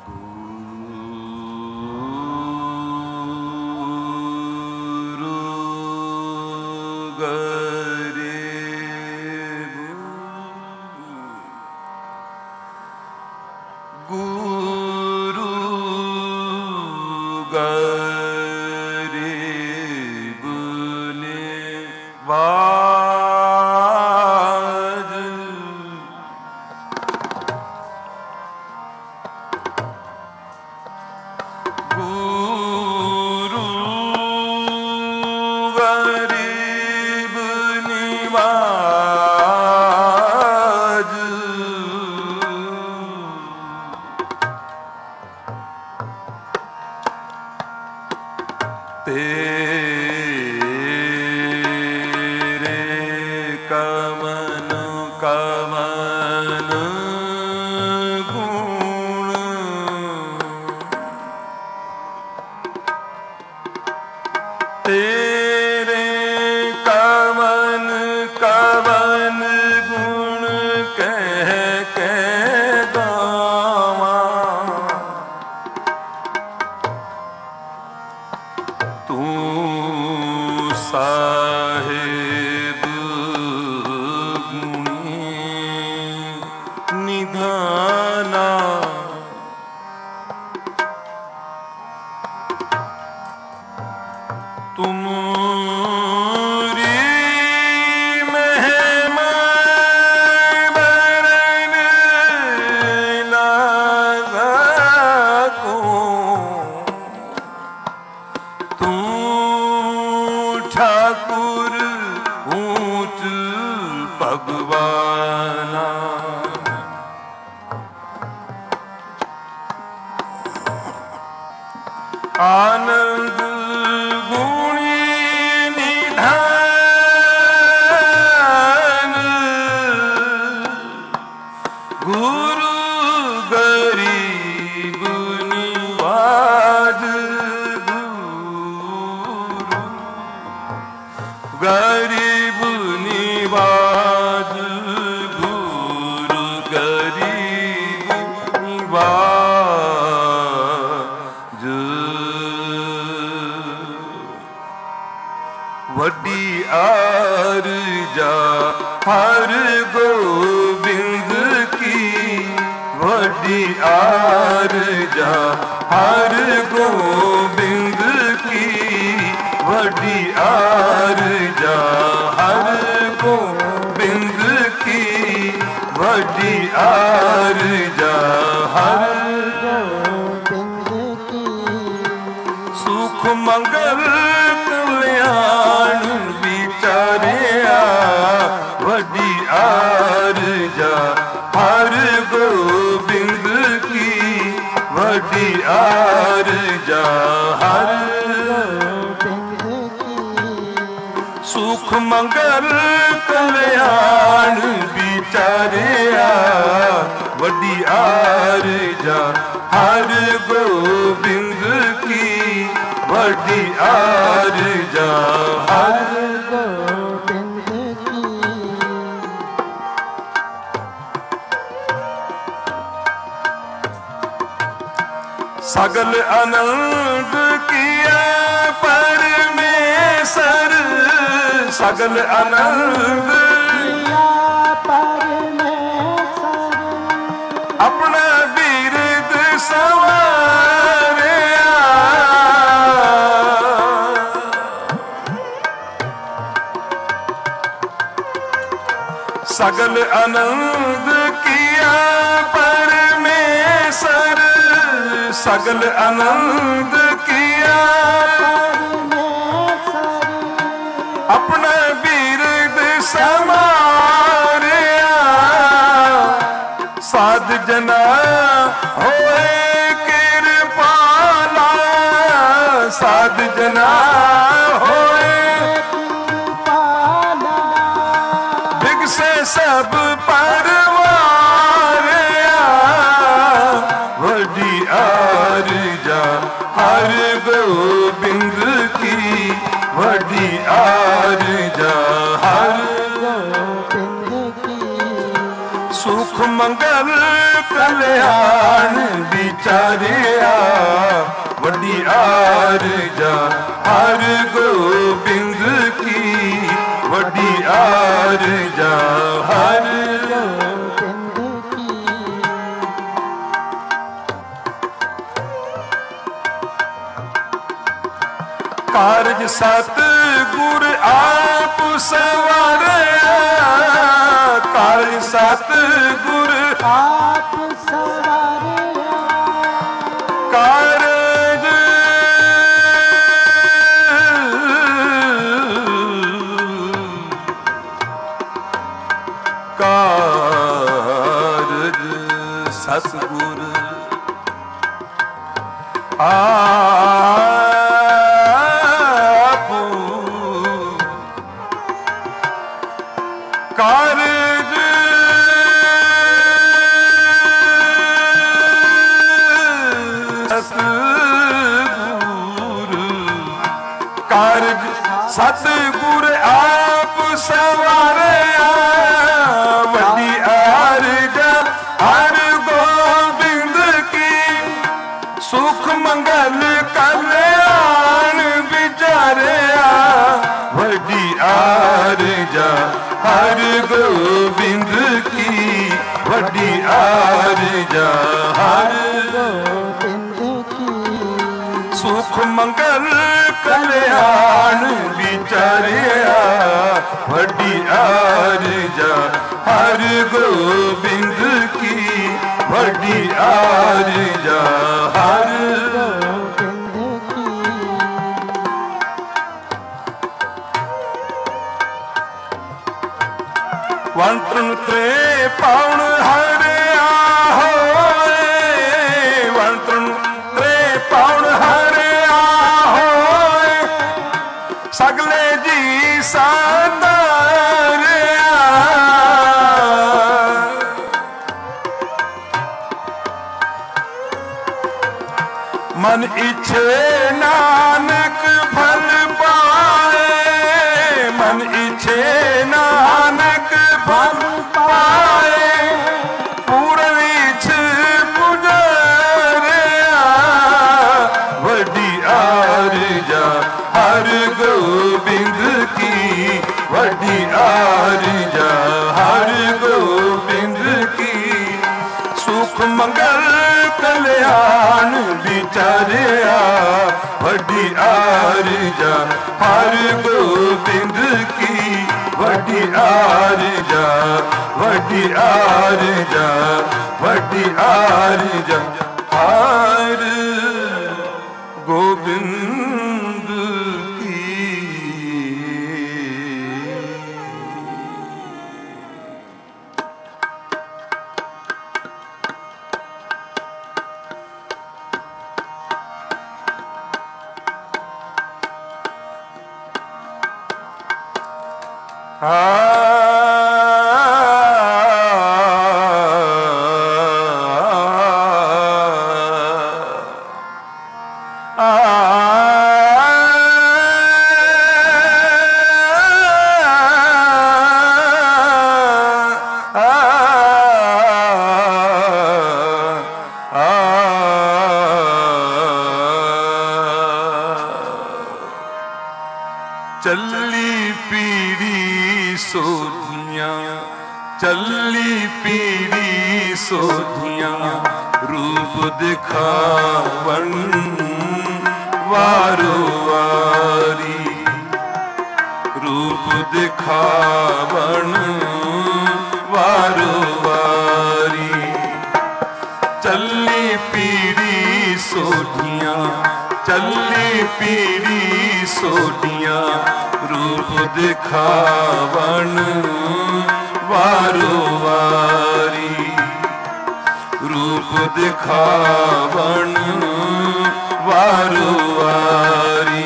सगल आनंद किया परमेश्वर, सगल आनंद किया परमेश्वर, अपना बिरद संवारिया, सगल आनंद किया परमेश्वर, सगल आनंद किया अपना बिरद समारिया, साध जना होए कृपाला, साध जना होए कृपाला, बिगसे सब परवारिया, वडी आरजा हर गोबिंद की, वडी आरजा हर गोबिंद की, सुख मंगल कल्याण विचार ਵਿਚਾਰਿਆ ਵੱਡੀ ਆਰਜ਼ਾ ਹਰ ਗੋਬਿੰਦ ਕੀ ਵੱਡੀ ਆਰਜ਼ਾ ਹਰ ਕਾਰਜ ਸਤ ਗੁਰ ਆਪ ਸਵਾਰਿਆ ਕਾਰਜ ਸਤ ਗੁਰ ਆਪ ਸਵਾਰਿਆ ਕਾਰਜ ਕਾਰਜ ਸਤ ਗੁਰ ਕਾਰਜ ਸਤਿਗੁਰ ਕਾਰਜ ਸਤਿਗੁਰ ਆਪ ਸਵਾਰਿਆ ਵੱਡੀ ਆਰਜ਼ਾ ਹਰ ਗੋਬਿੰਦ ਕੀ ਸੁਖ ਮੰਗਲ ਕਲਿਆਣ ਵਿਚਾਰਿਆ ਵੱਡੀ ਆਰਜ਼ਾ ਹਰ ਗੋਬਿੰਦ ਕੀ ਵੱਡੀ ਆਰਜ਼ਾ ਹਰ ਗੋਬਿੰਦ ਕੀ ਸੁਖ ਮੰਗਲ ਕਲਿਆਣ ਵਿਚਾਰਿਆ ਵੱਡੀ ਆਰਜ਼ਾ ਹਰ ਗੋਬਿੰਦ ਕੀ ਵੱਡੀ ਆਰਜ਼ਾ ਹਰ ਵੰਤਰਨ ਤੇ ਪਾਉਣ ਹਰਿਆ ਹੋਏ ਵੰਤਰਨ ਤੇ ਪਾਉਣ ਹਰਿਆ ਹੋਏ ਸਗਲੇ ਜੀ ਸਾਧਾਰਿਆ ਮਨ ਇੱਛੇ ਨਾਨਕ ਫਲ ਪਾਏ ਮਨ ਇੱਛੇ ਨਾਨਕ ਫਲ ਪਾਏ ਪੂਰਨ ਵਿੱਚ ਪੁਜਾਰਿਆ ਵੱਡੀ ਆਰਜ਼ਾ ਹਰ ਗੋਬਿੰਦ ਕੀ ਵੱਡੀ ਆਰਜ਼ਾ ਹਰ ਗੋਬਿੰਦ ਕੀ ਸੁਖ ਮੰਗਲ ਕਲਿਆਣ ਵਿਚਾਰਿਆ ਵੱਡੀ ਆਰਜ਼ਾ ਹਰ ਗੋਬਿੰਦ ਕੀ ਵੱਡੀ ਆਰਜ਼ਾ ਵੱਡੀ ਆਰਜ਼ਾ ਵੱਡੀ ਆਰਜ਼ਾ ਹਰ ਗੋਬਿੰਦ ਕੀ ਚੱਲੀ ਪੀੜੀ ਸੋਧੀਆਂ ਚੱਲੀ ਪੀੜੀ ਸੋਧੀਆਂ ਰੂਪ ਦਿਖਾਵਣ ਵਾਰੋ ਵਾਰੀ ਰੂਪ ਦਿਖਾਵਣ ਵਾਰੋ ਵਾਰੀ ਚੱਲੀ ਪੀੜੀ ਸੋਧੀਆਂ ਚੱਲੀ ਪੀੜੀ ਸੋਧੀਆਂ ਰੂਪ ਦਿਖਾਵਣ ਵਾਰੋ ਵਾਰੀ ਰੂਪ ਦਿਖਾਵਣ ਵਾਰੋ ਵਾਰੀ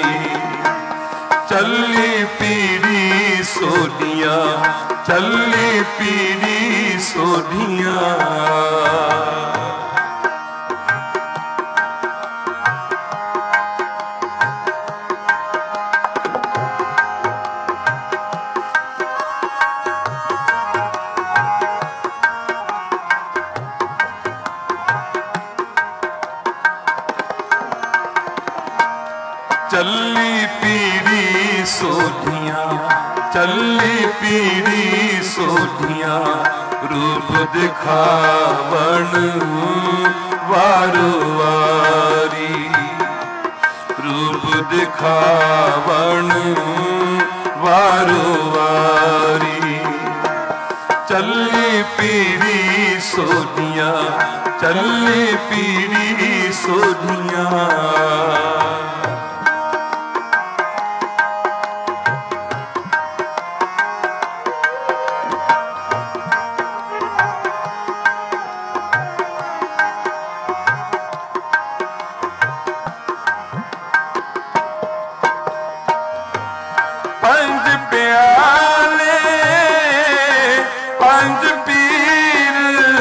ਚੱਲੀ ਪੀੜੀ ਸੋਧੀਆਂ ਚੱਲੀ ਪੀੜੀ ਸੋਧੀਆਂ ਚੱਲੀ ਪੀੜੀ ਸੋਧੀਆਂ, ਚੱਲੀ ਪੀੜੀ ਸੋਧੀਆਂ, ਰੂਪ ਦਿਖਾਵਣ ਵਾਰੋ ਵਾਰੀ, ਰੂਪ ਦਿਖਾਵਣ ਵਾਰੋ ਵਾਰੀ। ਚੱਲੀ ਪੀੜੀ ਸੋਧੀਆਂ, ਚੱਲੀ ਪੀੜੀ ਸੋਧੀਆਂ। ਪੰਜ ਪਿਆਲੇ ਪੰਜ ਪੀਰ,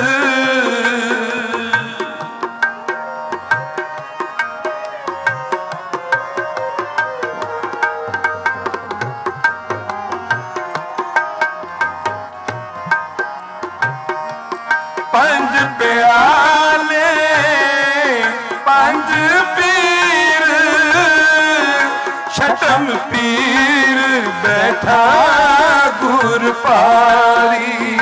ਪੰਜ ਪਿਆਲੇ ਪੰਜ ਪੀਰ, ਛਟਮ ਪੀਰ ਬੈਠਾ ਗੁਰ ਪਾਰੀ,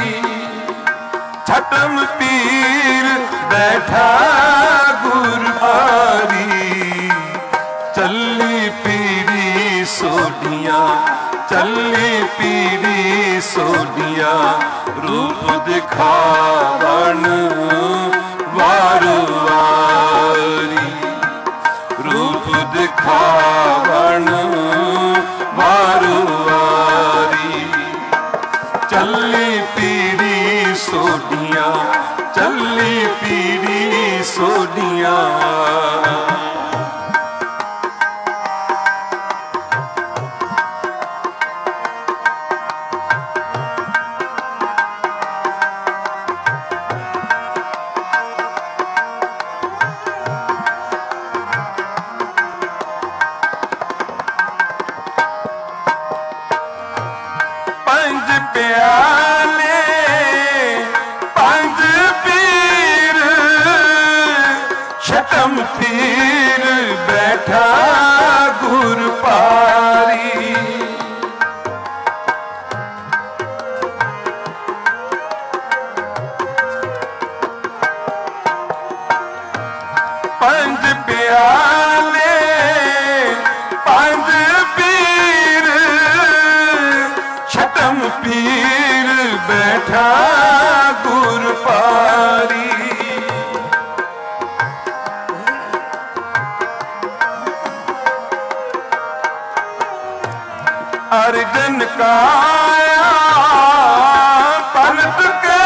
ਛਟਮ ਪੀਰ ਬੈਠਾ ਗੁਰ ਪਾਰੀ। ਚੱਲੀ ਪੀੜੀ ਸੋਧੀਆਂ, ਚੱਲੀ ਪੀੜੀ ਸੋਧੀਆਂ, ਰੂਪ ਦਿਖਾਵਣ ਵਾਰੋ ਵਾਰੀ, ਰੂਪ ਦਿਖਾਵਣ ਵਾਰੋ ਵਾਰੀ। ਚੱਲੀ ਪੀੜੀ ਸੋਧੀਆਂ, ਚੱਲੀ ਪੀੜੀ ਸੋਧੀਆਂ। ਪੰਜ ਪਿਆਲੇ ਪੰਜ ਪੀਰ, ਛਟਮ ਪੀਰ ਬੈਠਾ ਗੁਰ ਪਾਰੀ, ਪੰਜ ਪਿਆਲੇ ਪੰਜ ਪੀਰ, ਛਟਮ ਪੀਰ ਬੈਠਾ ਗੁਰ ਪਾਰੀ। ਅਰਜਨ ਕਾਇਆ ਪਲਟ ਕੇ,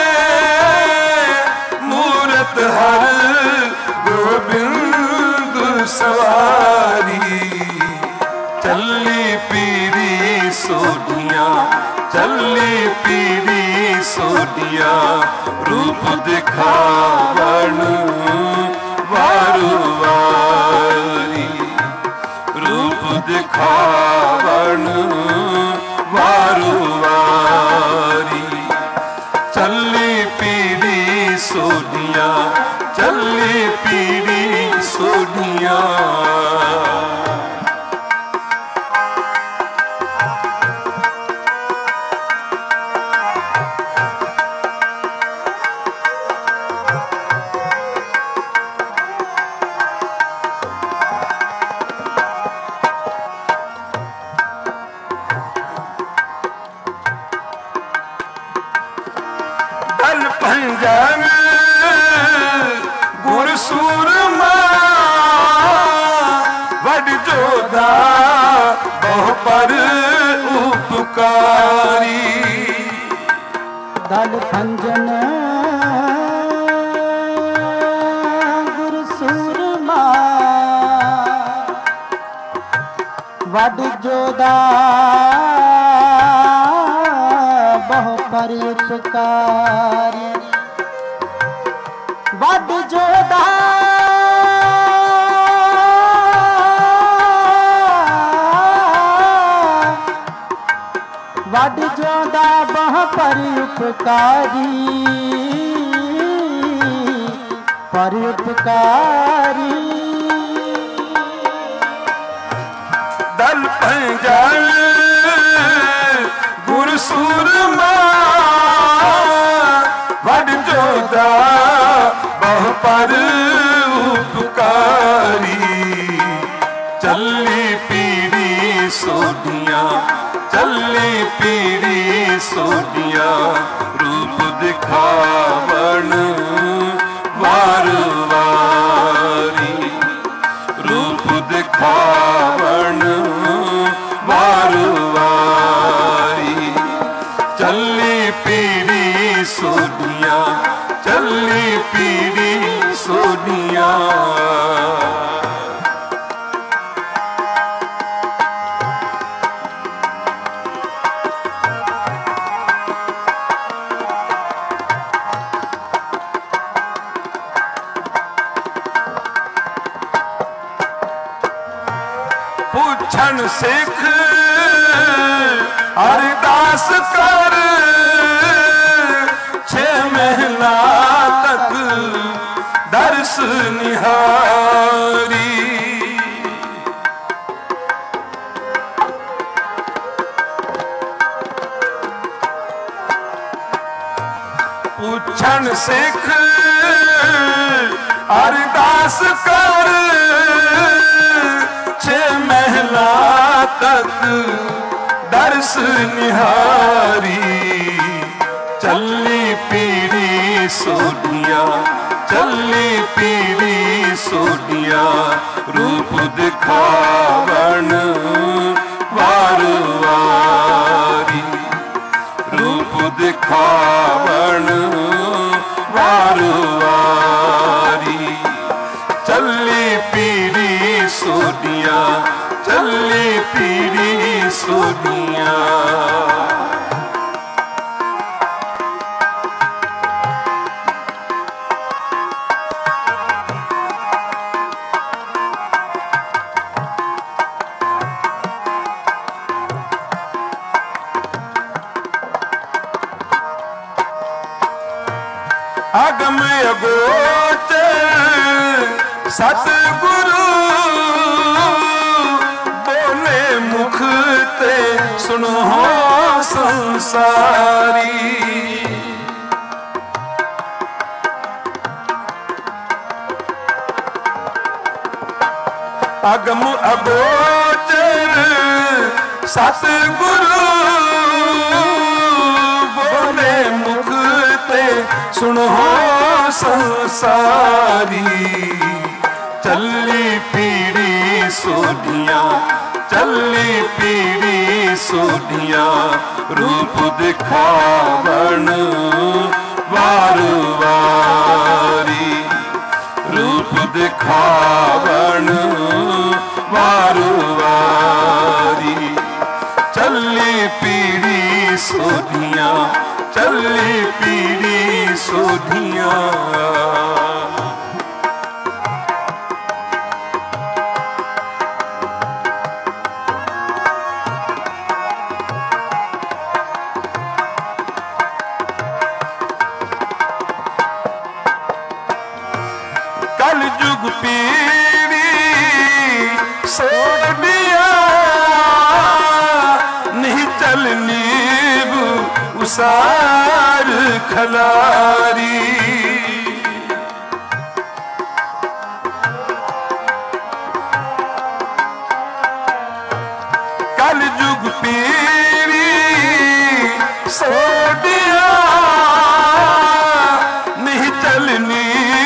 ਮੂਰਤ ਹਰ ਗੋਬਿੰਦ ਸਵਾਰੀ। ਚੱਲੀ ਪੀੜੀ ਸੋਧੀਆਂ, ਚੱਲੀ ਪੀੜੀ ਸੋਧੀਆਂ, ਰੂਪ ਦਿਖਾਵਣ ਵਾਰੋ ਵਾਰੀ, ਰੂਪ ਦਿਖਾਵਣ ਵਾਰੋ ਵਾਰੀ। ਚੱਲੀ ਪੀੜੀ ਸੋਧੀਆਂ, ਚੱਲੀ ਪੀੜੀ ਸੋਧੀਆਂ। ਦਲ ਭੰਜਨ ਗੁਰ ਸੂਰਮਾ, ਵਡ ਜੋਧਾ ਬਹੁ ਪਰ ਉਪਕਾਰੀ। ਦਲ ਭੰਜਨ ਗੁਰ ਸੂਰਮਾ, ਵਡ ਜੋਧਾ ਬਹੁ ਪਰ ਉਪਕਾਰੀ। ਵਡ ਜੋਧਾ ਵਡ ਜੋਧਾ ਬਹੁ ਪਰ ਉਪਕਾਰੀ, ਪਰ ਉਪਕਾਰੀ। चल पंजाब गुर सूरमा वड जोधा बहु पर उपकारी चली पीढ़ी सोडिया चली पीढ़ी सोडिया रूप दिखावन वार वारी रूप दिखावन वार वारी चली पीढ़ी सोडिया चली पीढ़ी सोडिया पूछन सिख अरदास कर 6 महीना तक दर्श निहारी पूछन सिख अरदास कर 6 महीना तक दर्श निहारी चली पीढ़ी सोडिया चली पीढ़ी सोडिया रूप दिखावन वार वारी रूप दिखावन वार वारी चली पीढ़ी सोडिया चली पीढ़ी सोडिया अगम अगोचर सतगुरु बोले मुख ते सुनो संसारी अगम अगोचर सतगुरु बोले मुख ते सुनो संसारी चली पीढ़ी सोडिया चली पीढ़ी सोडिया रूप दिखावन वार वारी रूप दिखावन वार वारी चली पीढ़ी सोडिया चली पीढ़ी सोडिया कल युग पीढ़ी सोडिया नहीं चलनी उसार खलारी कल युग पीढ़ी सोडिया नहीं चलनी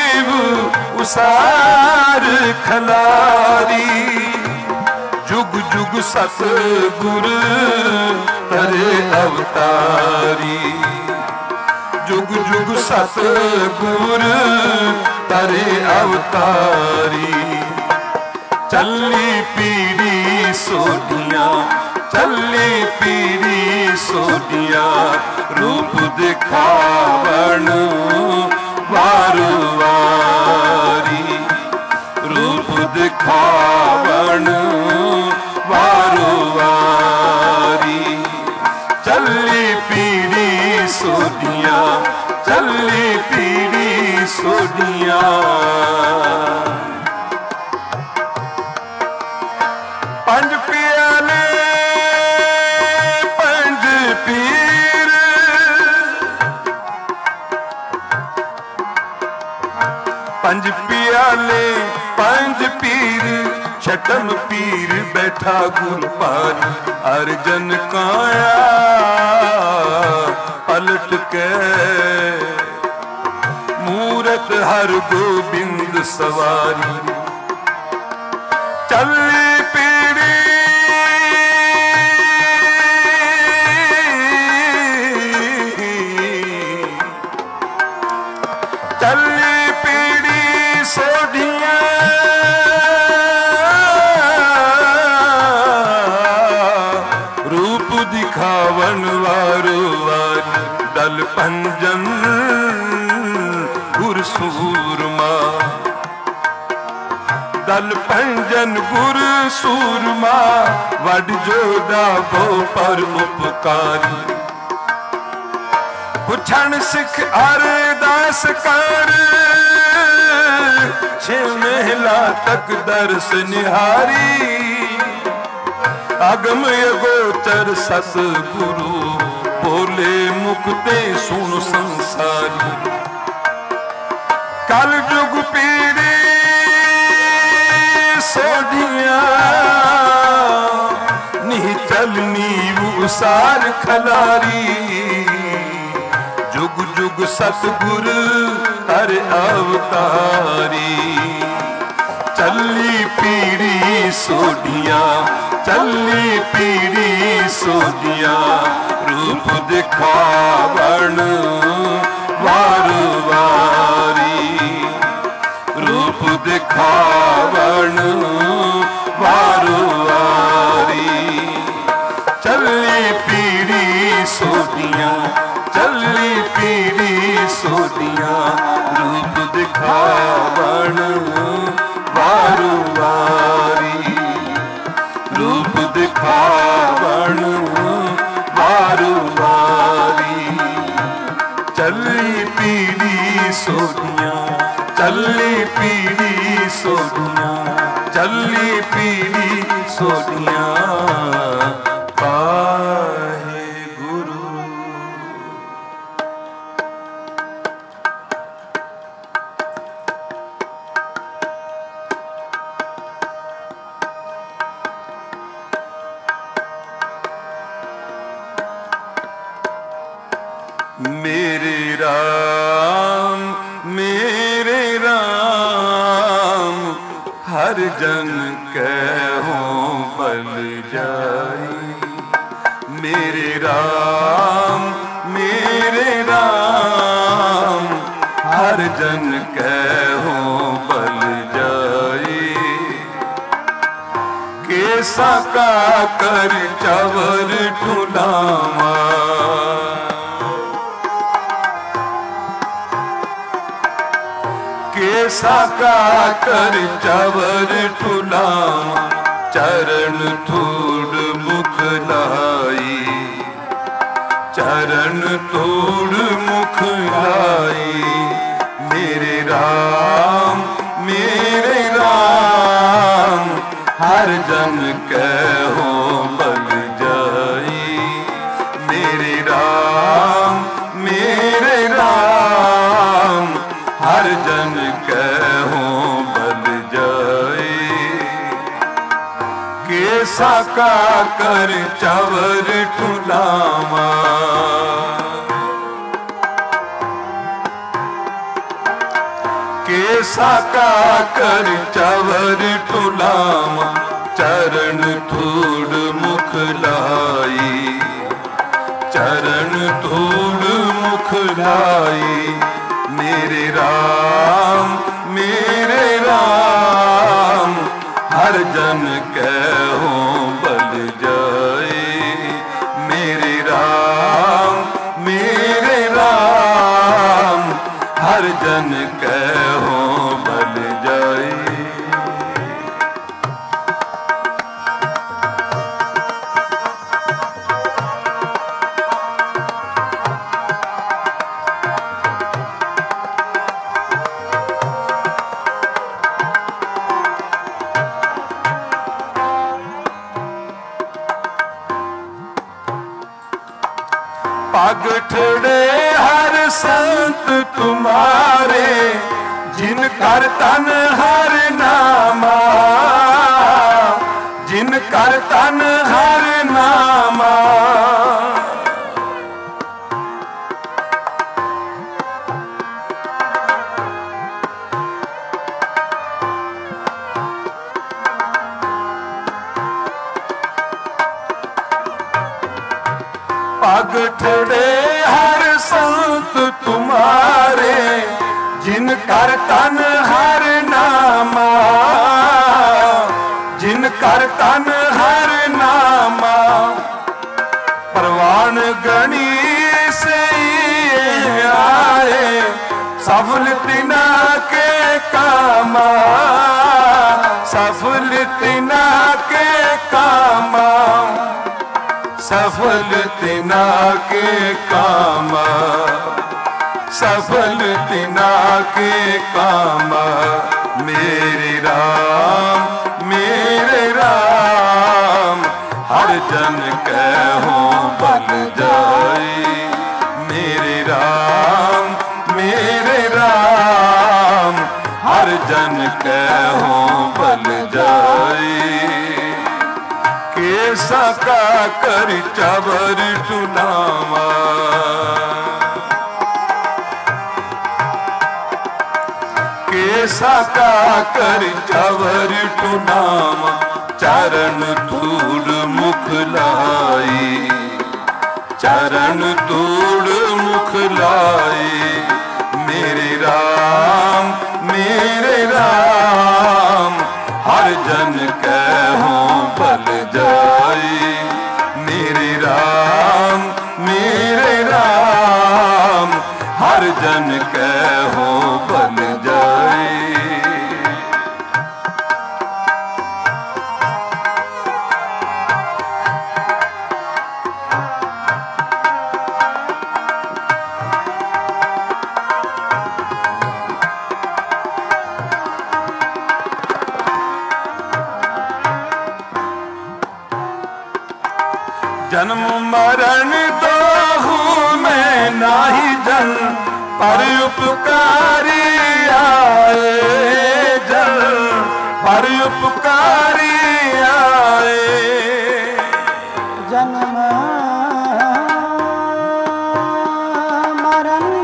उसार खलारी जुग जुग सतगुर तरे अवतारी जुग जुग सतगुर तरे अवतारी चली पीढ़ी सोडिया चली पीढ़ी सोडिया रूप दिखावन वार वारी रूप दिखावन वार वारी चली पीढ़ी सोडिया चली पीढ़ी सोडिया पंज पिया पंज पियाले पंज पीर छठम पीर बैठा गुर पार अर्जन काया पलट के मूरत हर गोबिंद सवारी चली पीड़ी चली पीड़ी सोढ़ियां रूप दिखावन वारो वारी दल पंजन गुर सूरमा दल पंजन गुर सूरमा वड जोदा बो पर उपकारी पुछण सिख अरदास कर छे महिला तक दर्श निहारी अगम अगोचर सतगुरु बोले मुक्ते सुन संसारी कल जुग पीड़ी सोढ़ियां नहीं चलनी उसार खलारी जुग जुग सतगुर हर अवतारी चली पीड़ी सोढ़ियां चली पीड़ी सोढ़ियां रूप दिखावण वार वारी रूप दिखावण वार वारी चली पीड़ी सोढ़ियां चली पीड़ी सोढ़ियां रूप दिखावण वार वारी रूप दिखावण वार वारी चली पीड़ी सोढ़ियां चली पीड़ी सोढ़ियां चली पीड़ी सोढ़ियां पाहे गुरु मेरे राम हर जन कहो बल जाई मेरे राम हर जन कहो बल जाई कैसा का कर चवर ठुलावा कैसा का कर चवर ठुलावा चरण थोड़ मुख लाई चरण थोड़ मुख लाई मेरे राम हर जन कहो बल जाई मेरे राम हर जन कहो बल जाए कैसा का कर चवर ठुलावा कैसा का कर चवर ठुलावा चरण थोड़ मुख लाई चरण थोड़ मुख लाई मेरे राम हर जन कहो बल जाए मेरे राम हर जन कहो बल जाए पग ठड़े हर संत तुम्हारे जिन कर तन हर नामा, जिन कर तन हर नामा। पग ठुड़े हर संत तुम्हारे, जिन कर तन हर नामा, जिन कर तन हर नामा। परवान गणी से आए, सफल तिना के कामा, सफल तिना के कामा, सफल तिना के कामा, सफल तिना के कामा। मेरे राम हर जन कहो बल जाई। मेरे राम हर जन कहो बल जाई। केसा का कर चबर टुनावा, केसा का कर चबर टुनावा। चरण धूड़ मुख लाई, चरण धूड़ मुख लाई। मेरे राम हर जन कहो बल जाई। मेरे राम हर जन कहो बल जाई। जन्म मरण दोहू में नाही जन, पर उपकारी आए जन, पर उपकारी आए। जन्म मरण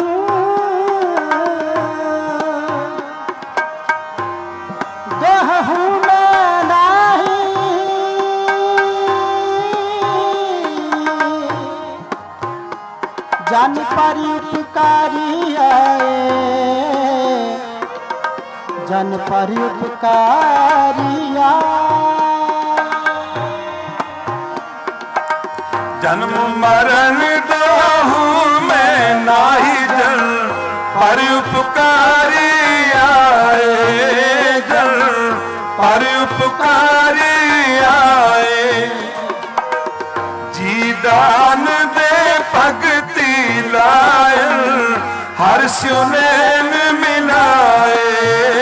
दोहू में नाही, जन पर उपकारी आए, जन पर उपकारी आए। जन्म मरण दोहू में नाही जन, पर उपकारी आए जन, पर उपकारी आए। जी दान दे भगति लायन, हर स्यो नैन मिलाए,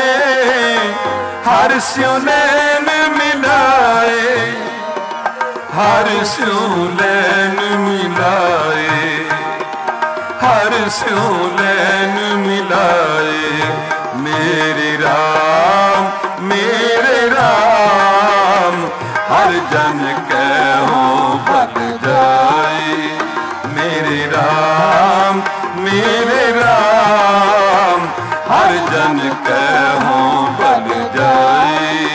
हर स्यो नैन मिलाए, हर स्यो नैन मिलाए, हर स्यो नैन मिलाए। मेरे राम हर जन कहो बल जाई। मेरे राम हर जन कहो बल जाई।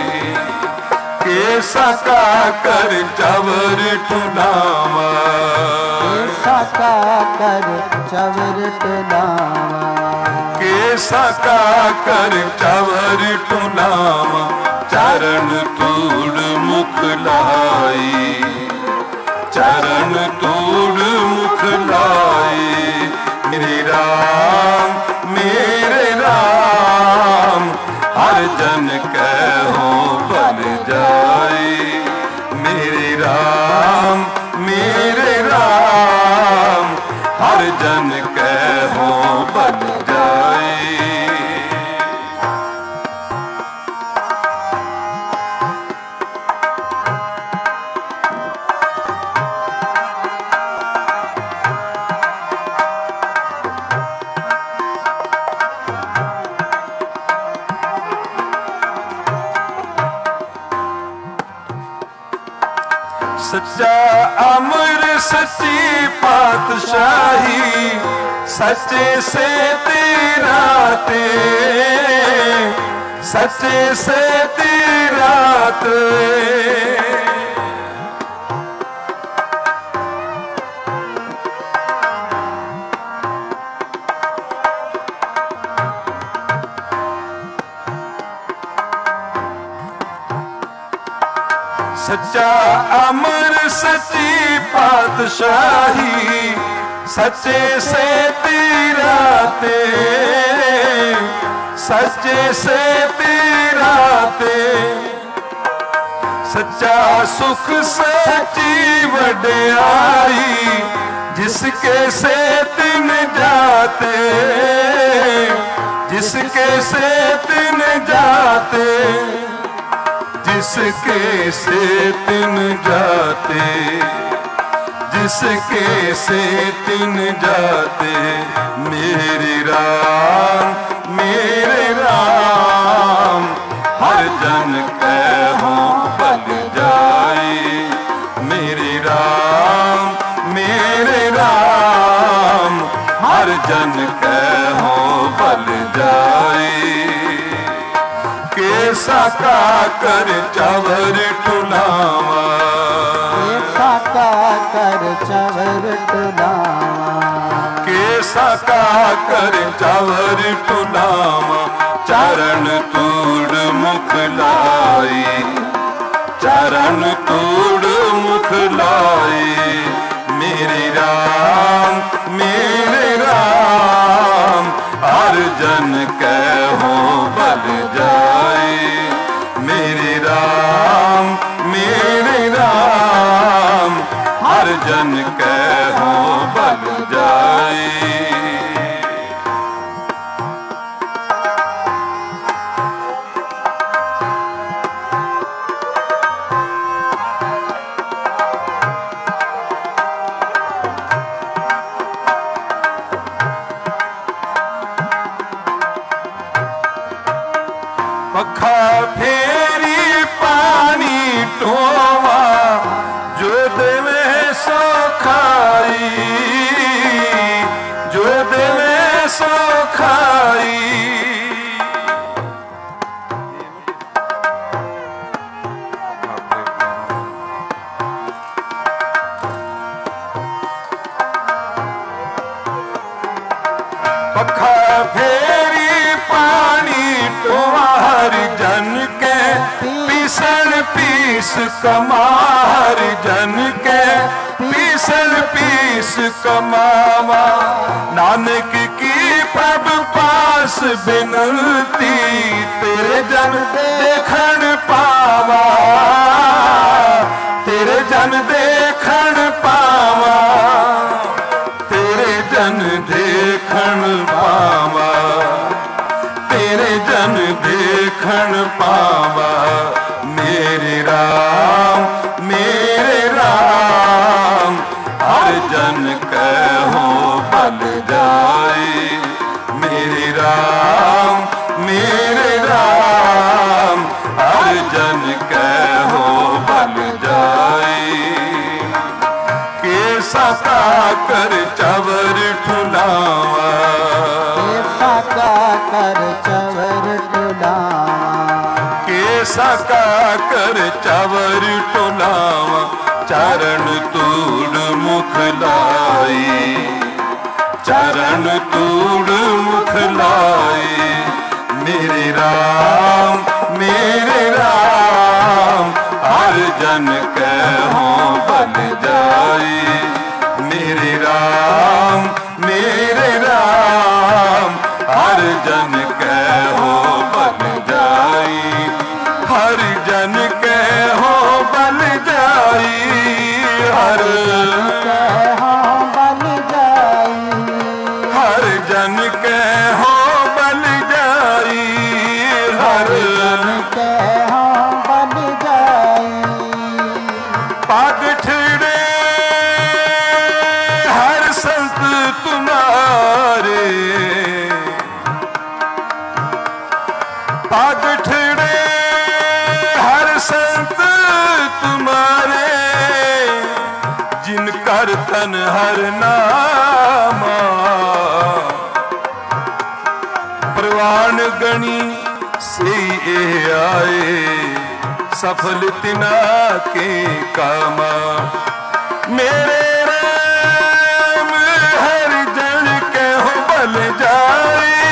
केसा का कर चवर टुनावा, केसा का कर चवर टुनावा। केसा का कर चवर टुनावा। चरण तूड़ मुख लाई, चरण तूड़ मुख लाई। मेरे राम हर जन कहो बल जाई। मेरे राम हर जन कहो बल जाई। सच्चा अमर सच्ची पातशाही, सच्चे से तेरा ते, सच्चे से तेरा ते। सच्चा अमर सच्ची पातशाही, सच्चे से तेरा ते, सच्चे से तेरा ते। सच्चा सुख सच्ची वड्याई, जिसके से तिन जाते, जिसके से तिन जाते, जिसके से तिन जाते, जिसके से तिन जाते। मेरे राम हर जन कहो बल जाए। मेरे राम हर जन कहो बल जाए। केसा का कर चवर टुलावा, केसा का कर चवर टुलावा, केसा का कर चवर टुलावा। चरण तूड़ मुख लाई, चरण तूड़ मुख लाई। मेरे राम हर जन कहो बल जाए। मेरे राम हर जन कहो बल जाए। पखा फेरी पानी टोवा, जो देवे सो खाई, जो देवे सो खाई। पखा फेरी पानी टोवा, हर जन के पीसन पीस कमार, जन के पीसन पीस कमावा। नानक की प्रभ पास बिनती, तेरे जन देखन पावा, तेरे जन देखन पावा, तेरे जन देखन पावा, तेरे जन देखन पावा। मेरे राम हर जन कहो बल जाए। मेरे राम हर जन कहो बल जाए। केसा का कर चवर ठुलावा, केसा का कर चवर टुलावा, केसा का कर चवर टुलावा। चरण तूड़ मुख लाई, चरण तूड़ मुख लाई। मेरे राम हर जन कहो बल जाए। मेरे राम हर जन कहो बल जाए। हर जन कहो बल जाए, हर हर जन कहो बल जाई, हर बल जाई। पग ठिड़े हर संत तुम्हारे, पग ठिड़े हर संत तुम्हारे। हर तन हर नामा प्रवान गणी से आए सफल तिना के कामा मेरे राम हर जन के हो बल जाए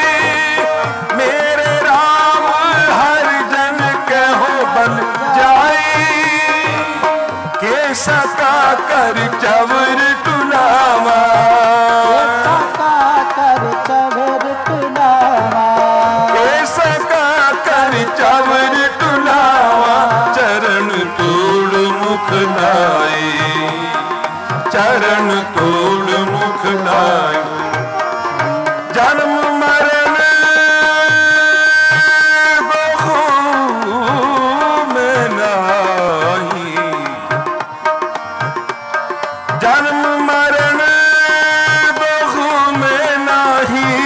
मेरे राम हर जन के हो बल जाए के सका कर चवर टुलावा सका कर चवर टुलावा के सका कर चवर टुलावा चरण तोड़ मुख लाए चरण तोड़ मुख लाए जन्म मरण बहु में नाही जन्म मरण बहु में नाही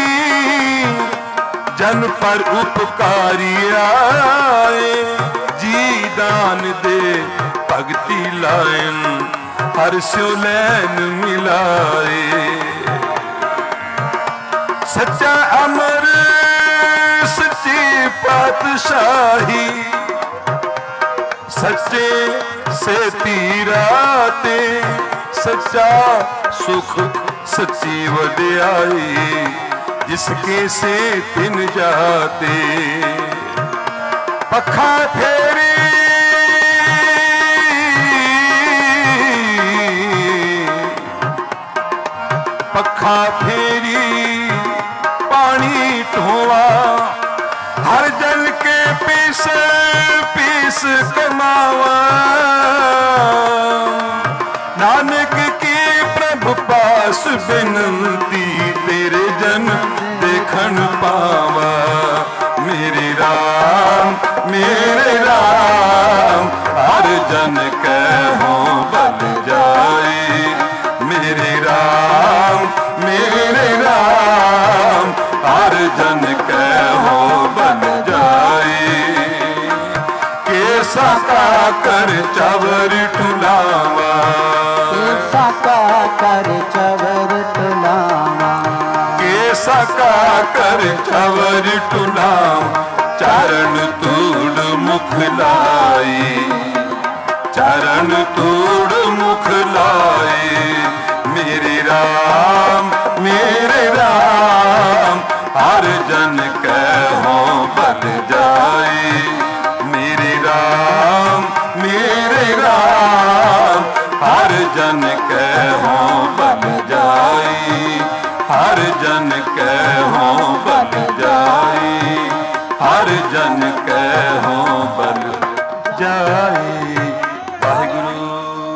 जन पर उपकारी आए जी दान दे भक्ति लायन हर स्यो लैन मिलाए सच्चा अमर सच्ची पातशाही सच्चे से तीराते सच्चा सुख सच्ची वड्याई जिसके से तिन जाते पखा फेरी पखा फेरी पानी ढोवा हर जल के पीस पीस कमावा नानक की प्रभु पास बिनती तेरे जन देखन पावा मेरे राम हर जन कहो बल जाए मेरे राम हर जन कहो बल जाए के सका कर चवर टुलावा के सका कर चवर टुलावा के सका कर चवर टुलावा चरण तोड़ मुख लाए चरण तोड़ मुख लाए मेरे राम हर जन कहो बल जाए मेरे राम हर जन कहो बल जाए हर जन कहो बल जाए हर जन कहो बल जाए वाहिगुरु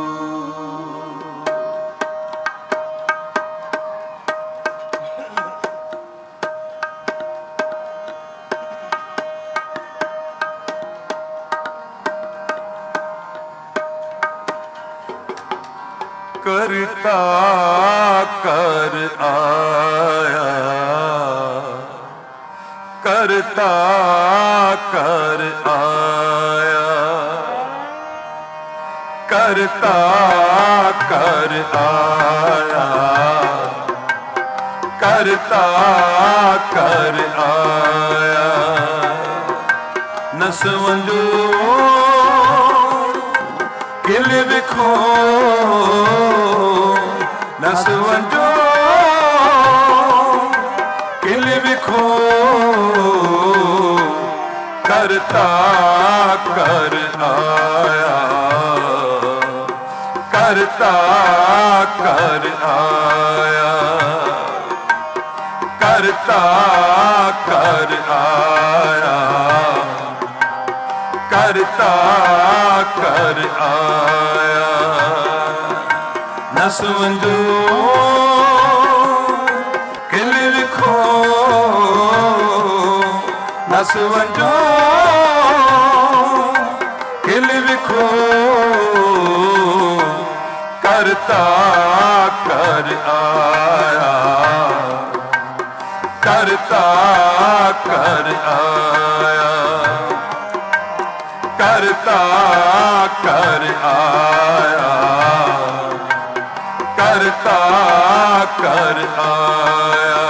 करता कर आया करता कर आया करता कर आया करता कर आया नसवंजो किल विखो नसवंजो किल विखो करता कर आया करता कर आया करता कर आया करता कर आया नसवंजो किल लिखो नसवंजो किल लिखो करता कर आया करता कर आया करता कर आया करता कर आया।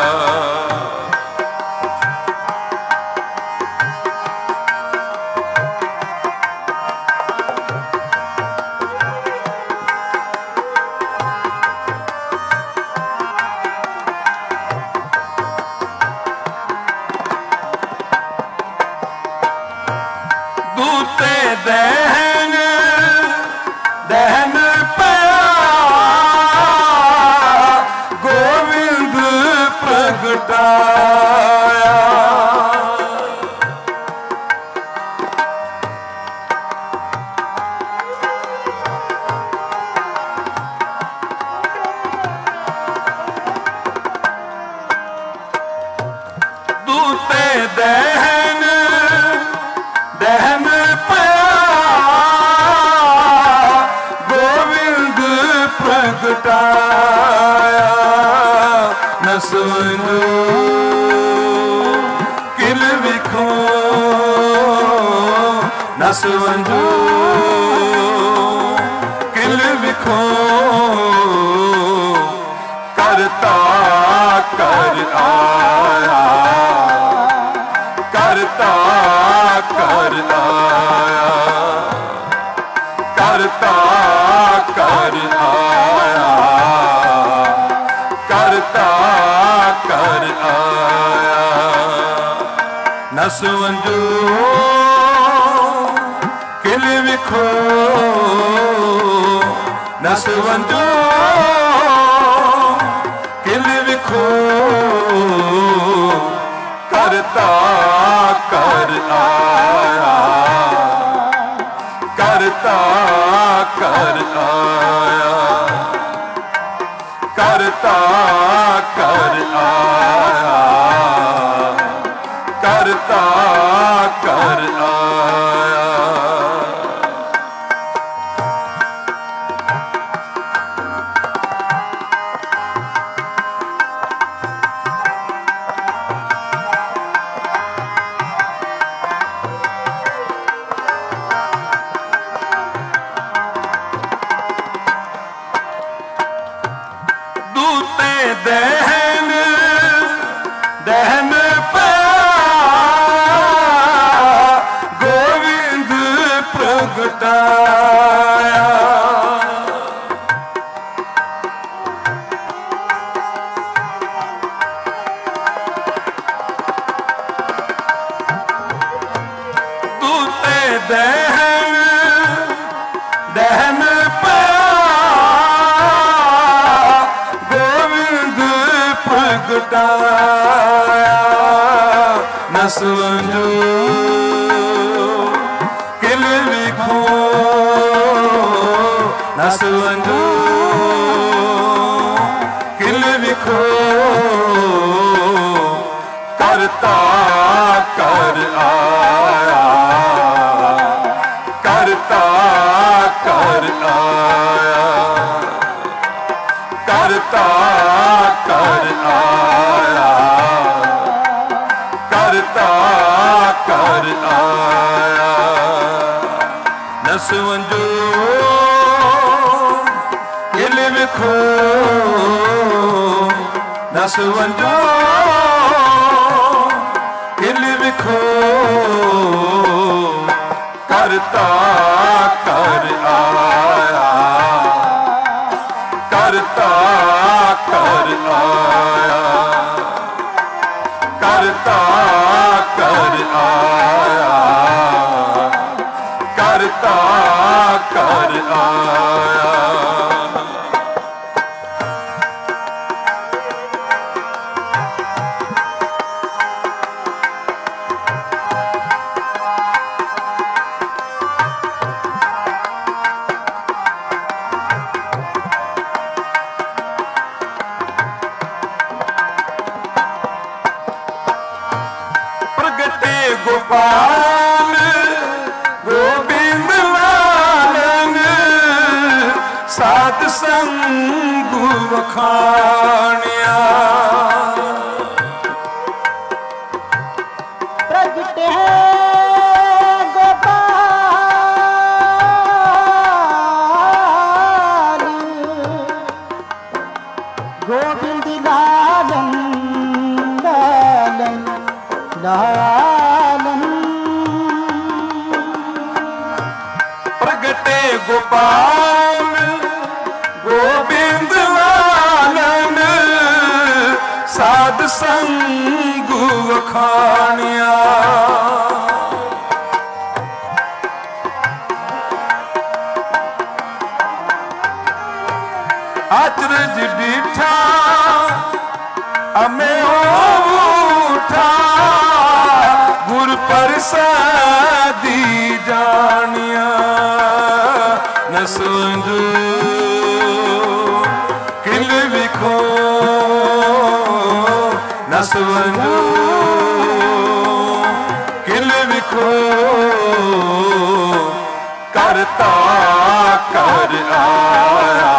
दूते दहन दहन पाया गोविंद प्रगटाया। दूते दहन दहन गोविंद प्रगटाया। नसवंजो किल विखो नसवंजो किल विखो करता कर आया। करता कर आया। करता कर आया। करता कर आया। नसवंजो किल विखो नसवंजो किल विखो करता कर आया। करता कर आया। करता कर आया। करता कर आया। दूते दहन दहन गोविंद प्रगटाया। दूते दहन दहन प्रगटाया। नसवंजो किल विखो नसवंजो किल विखो करता कर आया। करता कर आया। करता कर आया। करता कर आया। नसवंजो किल विखो नसवंजो किल विखो करता कर आया। करता कर आया। करता कर आया। करता कर आया। गोपाल गोविंद लालन साध संग वखानिया। प्रगट है गोपाल गोपाल गोविंद लालन साध संग वखानिया अचरज डीठा अमे उठा गुर प्रसादी जानिया न सुंजू किल विखो न सुंजू किल विखो करता कर आया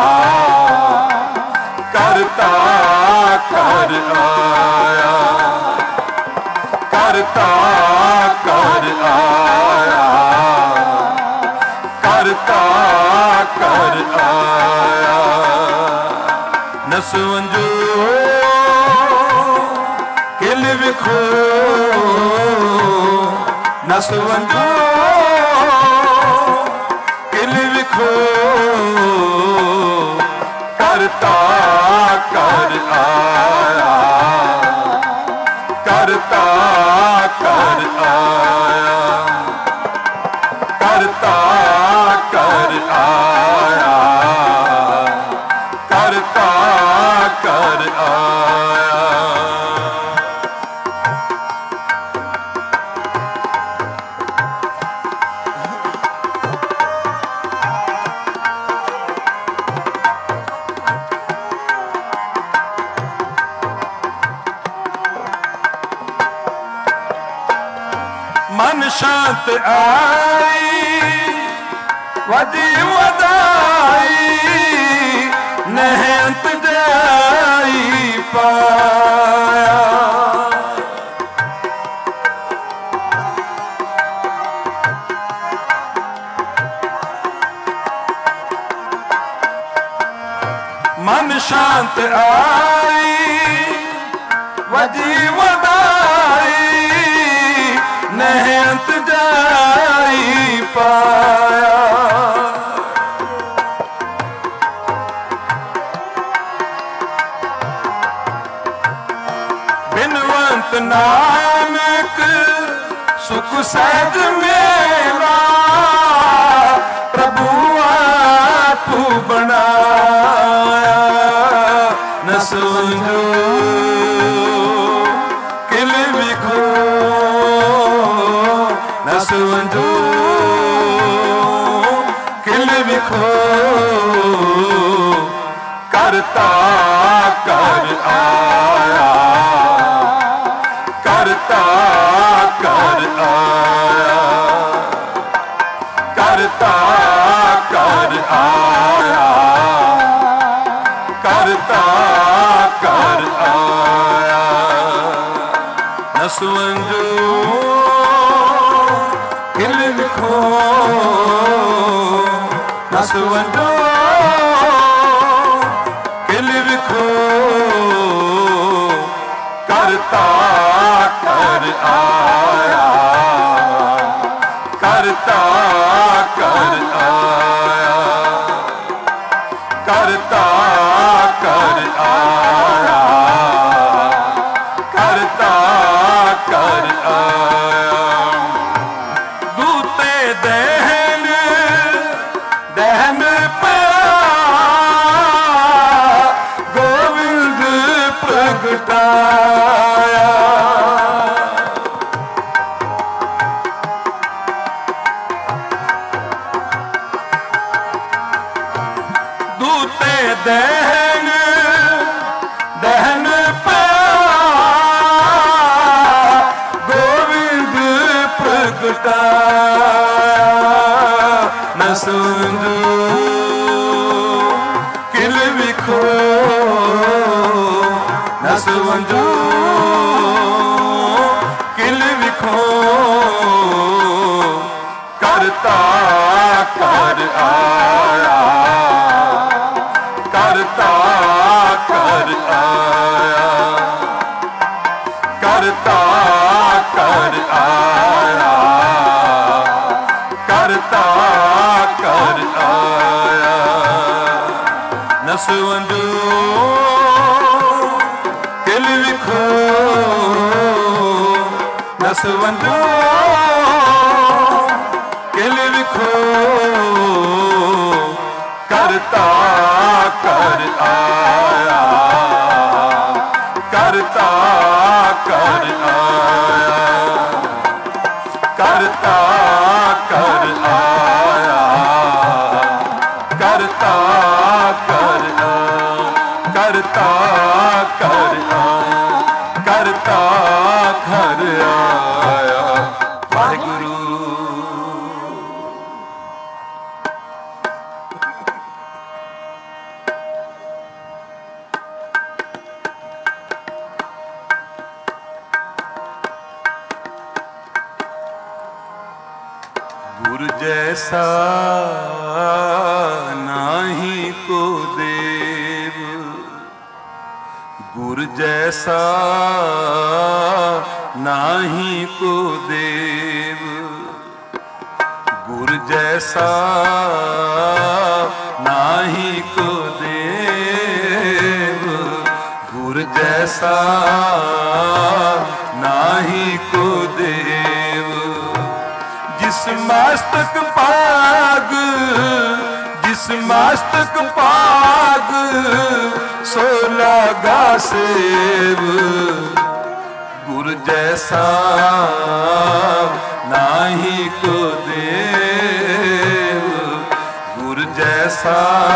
करता कर आया करता कर आया करता कर आया न सुंजो किल विखो न सुंजो किल विखो करता कर आया करता कर आया करता कर आया करता कर आया मन शांत आई वदी वदाई नहंत जाई पाया मन शांत आई वदी वदाई नहंत जाई पाया बिनवंत नानक सुख सहज मेरा प्रभु आप बनाया न सुंजो किल विखो न सुंजो किल विखो करता कर आया करता कर आया करता कर आया करता कर आया न सुंजो किल विखो न सुंजो किल विखो करता कर आया करता कर आया करता कर आया करता कर आया दूते दहन दहन पाया गोविंद प्रगटाया दूते दहन दहन पाया गोविंद प्रगटाया न सुंजो किल विखो न सुंजो किल विखो करता कर आया करता कर आया करता कर आया करता कर आया नसवंजो किल विखो नसवंजो किल विखो करता कर आया करता कर आया करता कर आया करता कर करता कर करता घर आया वाहिगुरु। गुरु जैसा नाही को देव गुरु जैसा नाही को देव गुरु जैसा नाही को देव गुरु जैसा नाही को देव जिस मस्तक पाग जिस मस्तक पाग सो लगा सेव गुरु जैसा नाही को देव गुरु जैसा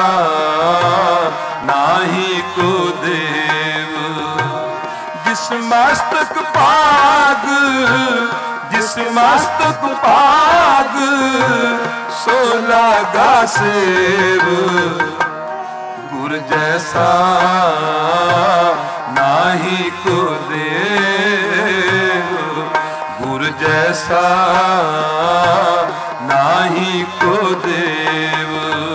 नाही को देव जिस मस्तक पाग जिस मस्तक पाग सो लगा सेव गुरु जैसा नाही को देव गुरु जैसा नाही को देव।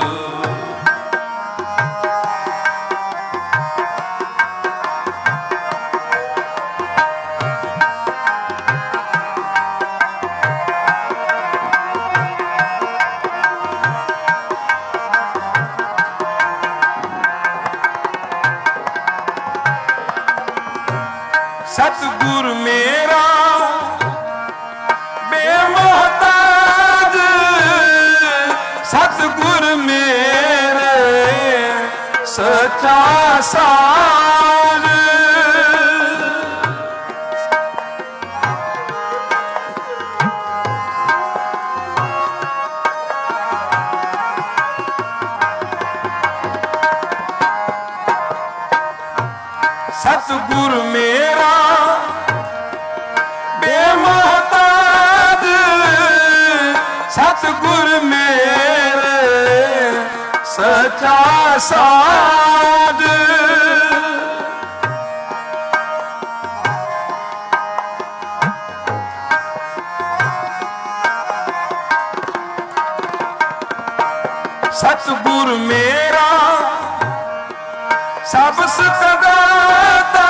सतगुरु मेरा बेमोहताज सतगुरु मेरे सच्चा सार सतगुरु मेरा बेमोहताज सतगुरु मेरे सच्चा साध सतगुरु मेरा सब सदाता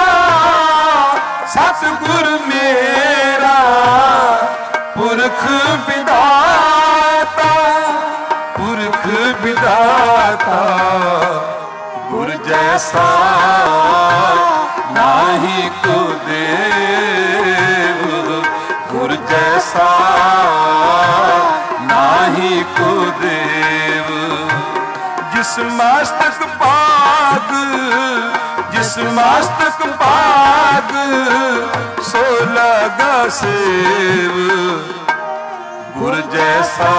सतगुरु मेरा पुरख विधाता पुरख विधाता गुरु जैसा नाही को देव गुरु जैसा नाही को देव जिस मस्तक पाग जिस मस्तक पाग सो लगा सेव गुरु जैसा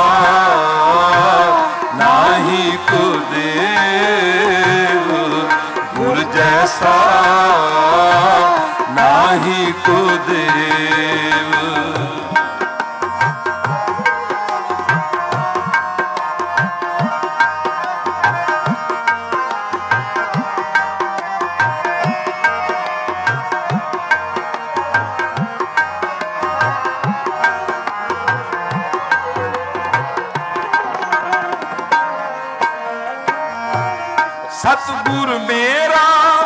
नाही को देव गुरु जैसा नाही को देव। सतगुरु मेरा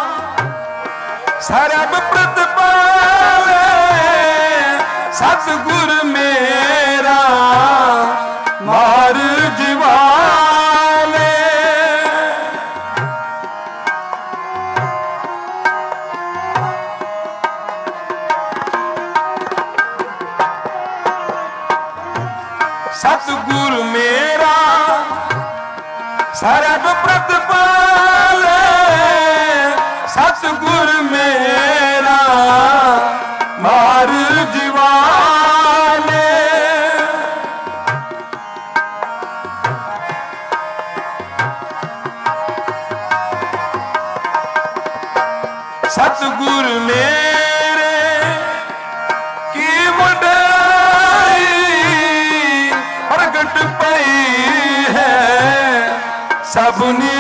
सर्ब प्रतिपाले सतगुरु मेरा मार जीवाले सतगुर मेरा सरब प्रतिपाल, सतगुर मेरा मार जीवाले। सतगुर मेरे की वडाई प्रगट पई है सबनी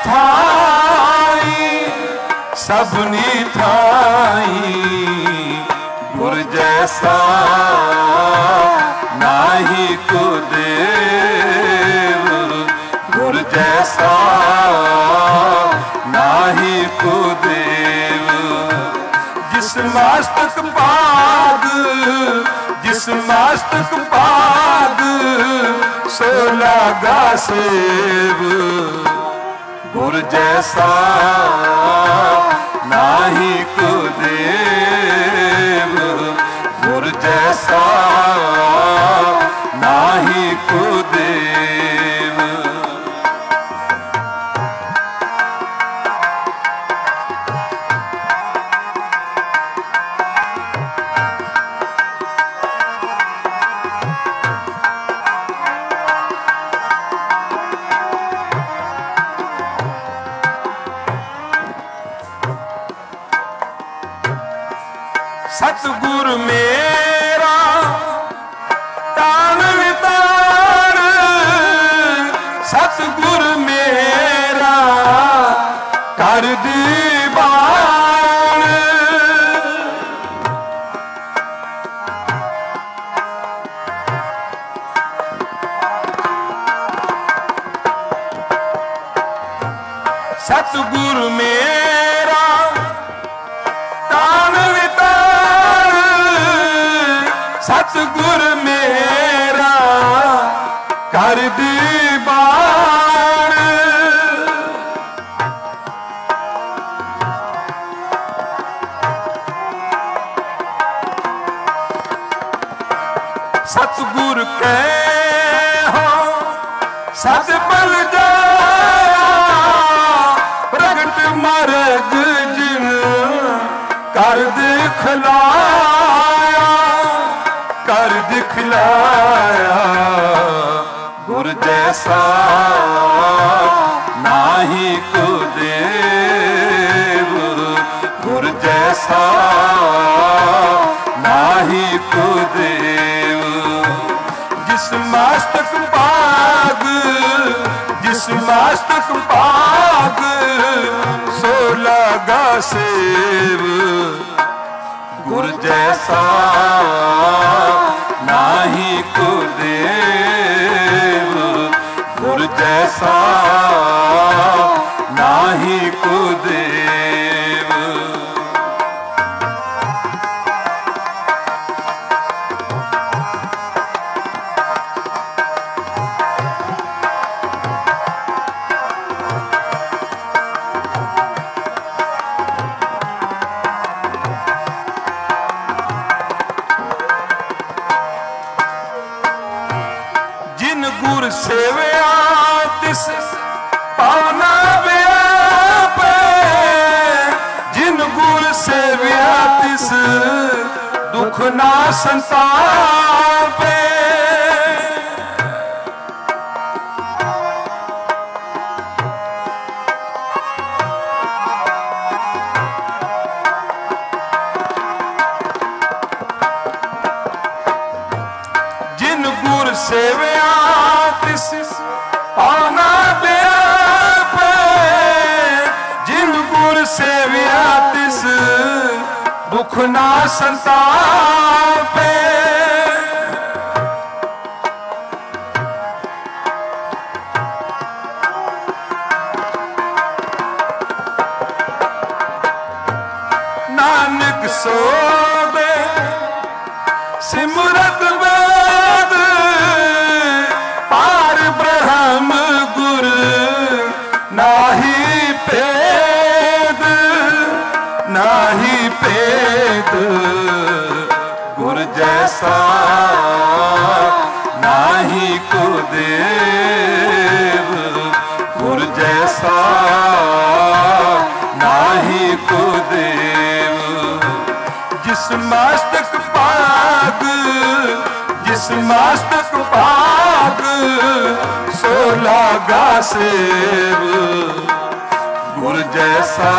थाई, सबनी थाई। गुर जैसा नाही को देव, गुर जैसा नाही को देव। जिस मस्तक पाग, जिस मस्तक पाग सो लागा सेव। गुर जैसा नाही को देव, गुर जैसा नाही को देव। सतगुर मेरा तान वितान, सतगुर मेरा कर दीवान। सतगुर मेरा तान वितान, सतगुर मेरा कर दीवान। सतगुर के हो सत बल जाया, प्रगट मरग जिन कर दिखलाया, कर दिखलाया। गुर जैसा नाही को देव, गुर जैसा नाही को देव। जिस मस्तक पाग, जिस मस्तक पाग सो लगा सेव। गुर जैसा नाही को देव, गुर जैसा नाही को देव। गुर सेवया तिस पावना व्यापे, जिन गुर सेवया तिस दुख ना संतापे। जिन गुर सेवया तिस पावना व्यापे, जिन गुर सेवया तिस दुख ना संतापे। नानक सोबे सिमरत वेद, पार ब्रह्म गुर नाही पेद, नाही पेद। गुर जैसा नाही नाही को देव गुर जैसा नाही को देव। जिस मस्तक पाग जिस मस्तक पाग सो लागा सेव गुर जैसा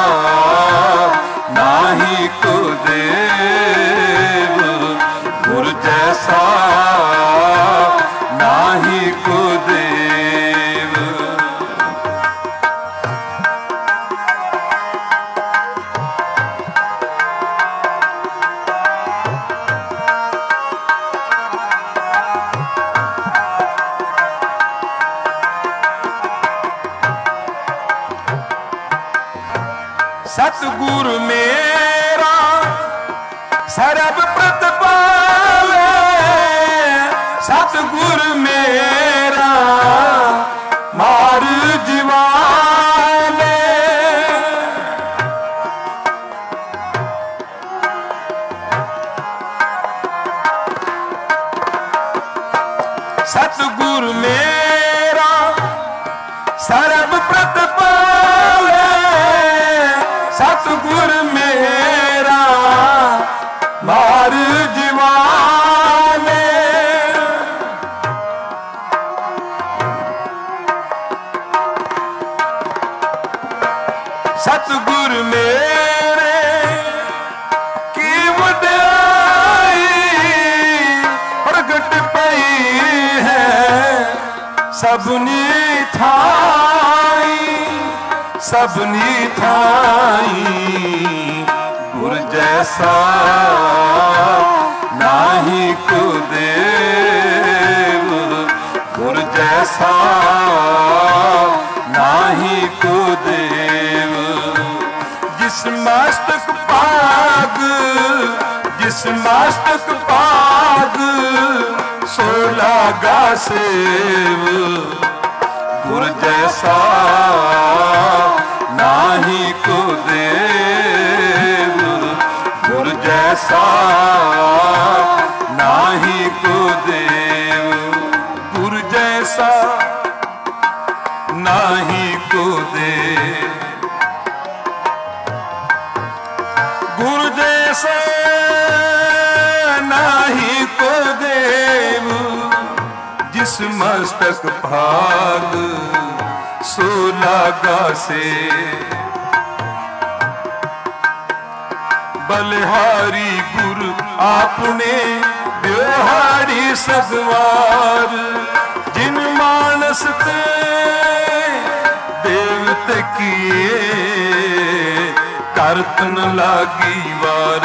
नाही को देव गुर जैसा नाही को देव। सतगुरु मेरा सरब प्रतिपाले सतगुरु मेरा मार जीवाले। सतगुरु मेरा सरब प्रतिपाले सतगुर मेरा मार जीवाने। सतगुर मेरे की वड्याई प्रगट पई है सबनी थाई सबनी थाई। गुर जैसा नाही को देव गुर जैसा नाही को देव। जिस मस्तक पाग जिस मस्तक पाग सो लागा सेव गुर जैसा नाही को देव गुर जैसा नाही को देव गुर जैसा नाही को देव गुर जैसा नाही को देव। जिस मस्तक भाग सो लागा से बलिहारी गुरु आपने व्यवहारी सगवार। जिन मानस ते देवते किए करतन लागी वार।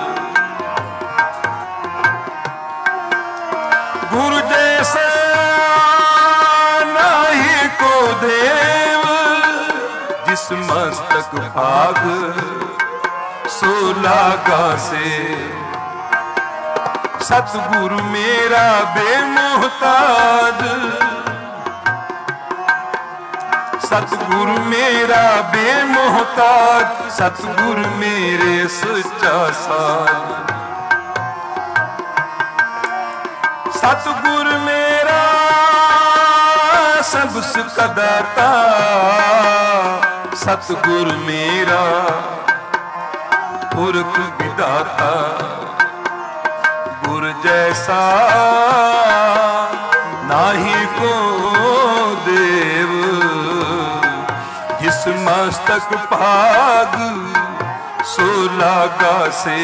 गुरु जैसा नाही को देव जिस मस्तक भाग सो लागा से। सतगुरु मेरा बेमोहताज सतगुरु मेरा बेमोहताज सतगुरु मेरे सच्चा साथ। सतगुरु मेरा सब सुख दाता सतगुरु मेरा पुरख विधाता। गुर जैसा नाही को देव जिस मस्तक भाग सो लागा से।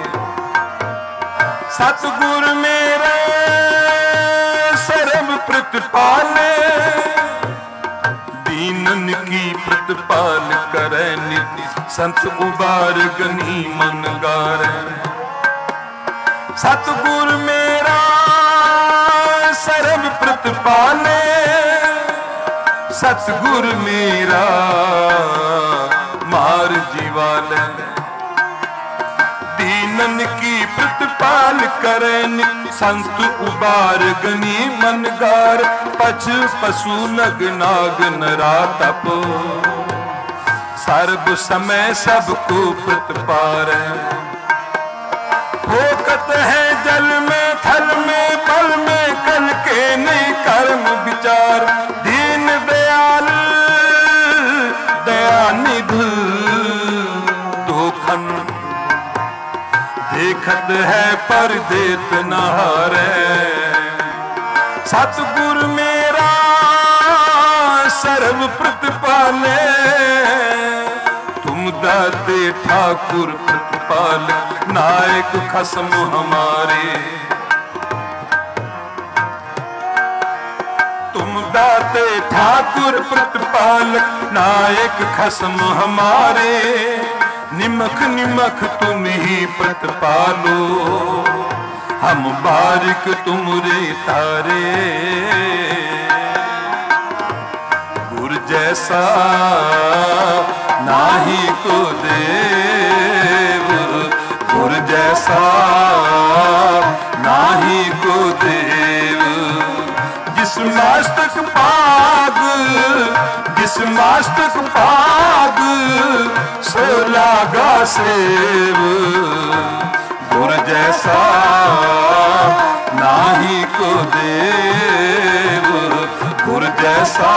सतगुरु मेरा सर्व प्रतिपाले दीनन की प्रतिपाल करे नित्य संत उबार गनी मन गारे। सतगुरु मेरा सर्व प्रतिपाले सतगुरु मेरा मार जीवाले। दीनन की प्रतिपाल करे संत उबार गनी मन गार। पछ पशु नग नाग नरा तप सर्व समय सबको प्रतिपार। फोकत है जल में थल में पल में कल के देखत है पर देत न हारे। सतगुर मेरा सर्व प्रतिपाले, तुम दाते ठाकुर प्रतिपालक, नायक खसम हमारे। तुम दाते ठाकुर प्रतिपालक, नायक खसम हमारे। निमख निमख तुम ही प्रतिपालो, हम बारिक तुमरे तारे। गुर जैसा नाही को देव, गुर जैसा नाही को देव। जिस मस्तक पाग, जिस मस्तक पाग, सो लागा सेव। गुर जैसा नाही को देव, गुर जैसा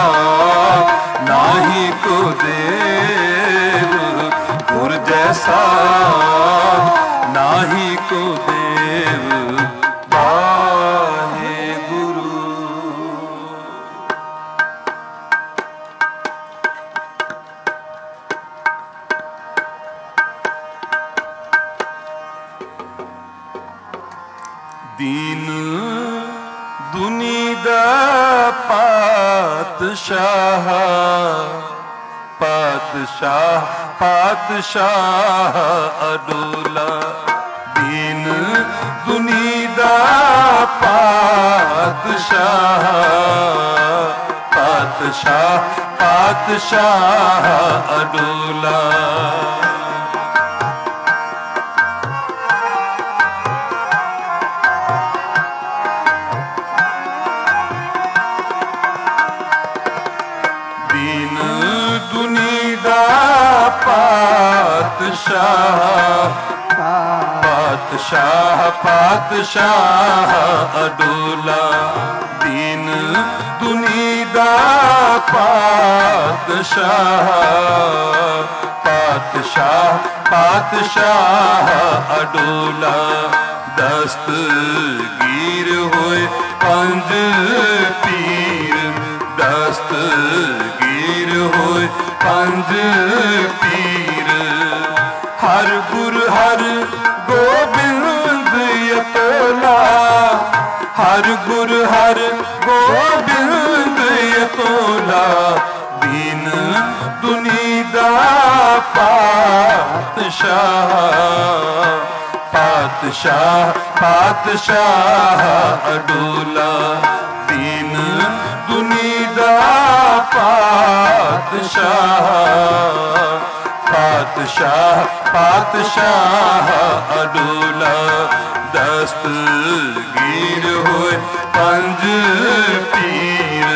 नाही को देव, गुर जैसा नाही को देव। वाहे गुरु। दीन दुनी दा पातशाह, पातशाह पातशाह अडोला। दीन दुनी दा पातशाह, पातशाह पातशाह अडोला। पातशाह पातशाह पातशाह अडोला। दीन दुनी दा पातशाह, पातशाह पातशाह अडोला। दस्तगीर होए पंज पीर, दस्तगीर होए पंज पीर। हर गुर हर गोबिंद यतोला, हर गुर हर गोबिंद यतोला। दीन दुनी दा पातशाह, पातशाह पातशाह अडोला। दीन दुनी दा पातशाह, पातशाह पातशाह अडोला। दस्तगीर होए पंज पीर,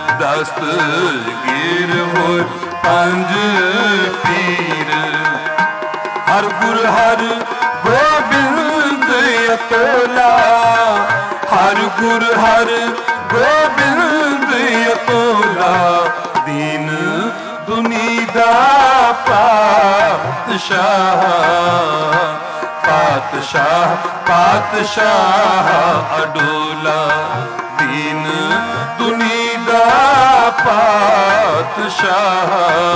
दस्तगीर होए पंज पीर। हर गुर हर गोबिंद यतोला, हर गुर हर गोबिंद यतोला। दीन दुनी दा पातशाह, पातशाह पातशाह अडोला। दीन दुनी दा पातशाह,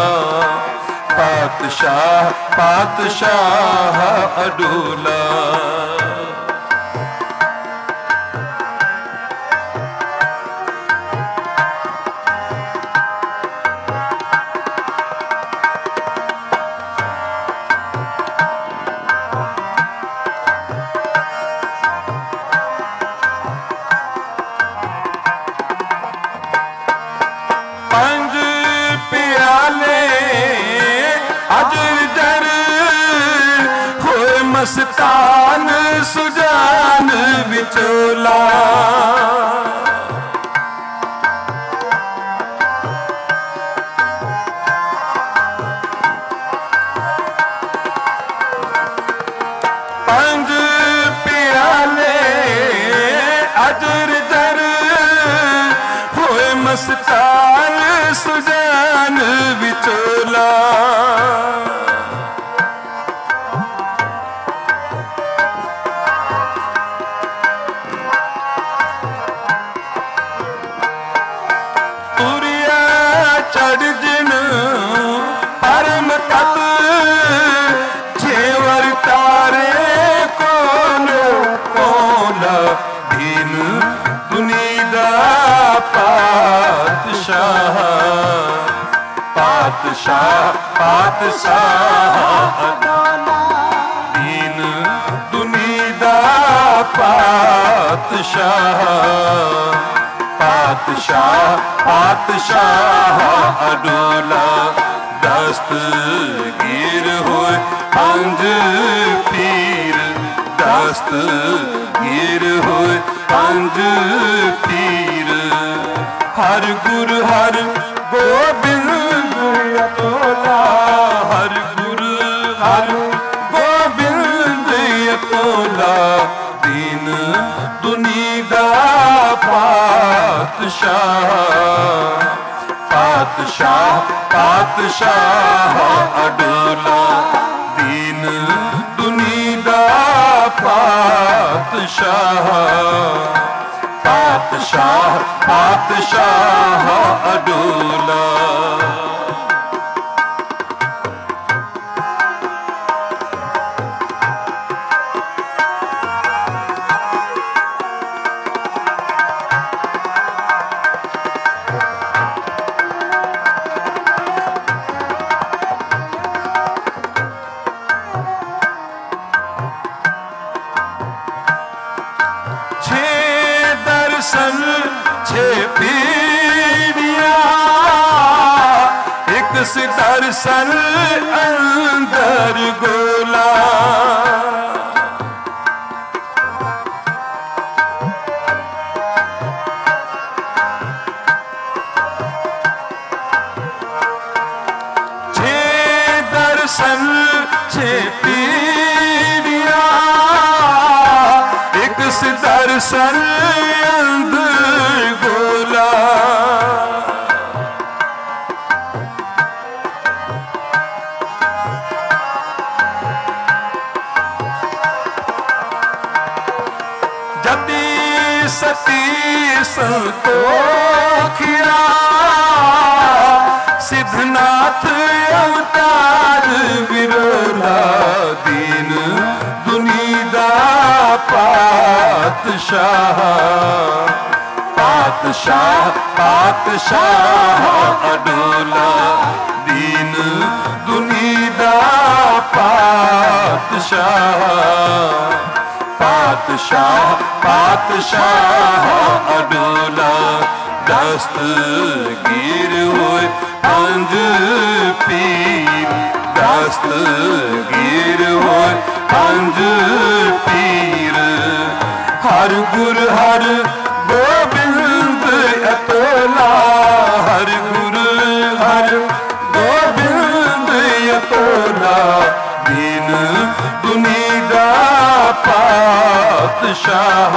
पातशाह पातशाह अडोला। पंज प्याले अजर जर होए मस्तान सुजान विचोला। पंज प्याले अजर जर होए मस्तान सुजान विचोला। सड़जन परम तत जेवर तारे कोलो कोला दीन दुनिया पातशाह पातशाह पातशाह दीन दुनिया पातशाह पातशाह पातशाह अडोला दस्तगीर होए पंज पीर दस्तगीर होए पंज पीर हर गुर हर गोबिंद अतोला हर गुर हर गोबिंद अतोला दीन दुनिया पातशाह पातशाह पातशाह अडोला दीन दुनिया पातशाह पातशाह पातशाह अडोला छे पीड़िया एक दर्शन अंदर गोला छे दर्शन छे पीड़िया एक दर्शन सती संतोखिया सिद्धनाथ अवतार विरोला दीन दुनिया पातशाह पातशाह पातशाह अडोला दीन दुनिया पातशाह पातशाह पातशाह अडोला दस्तगीर होए पंज पीर दस्तगीर होए पंज पीर हर गुर हर गोबिंद अतोला हर गुर हर गोबिंद अतोला दीन दुनिया पातशाह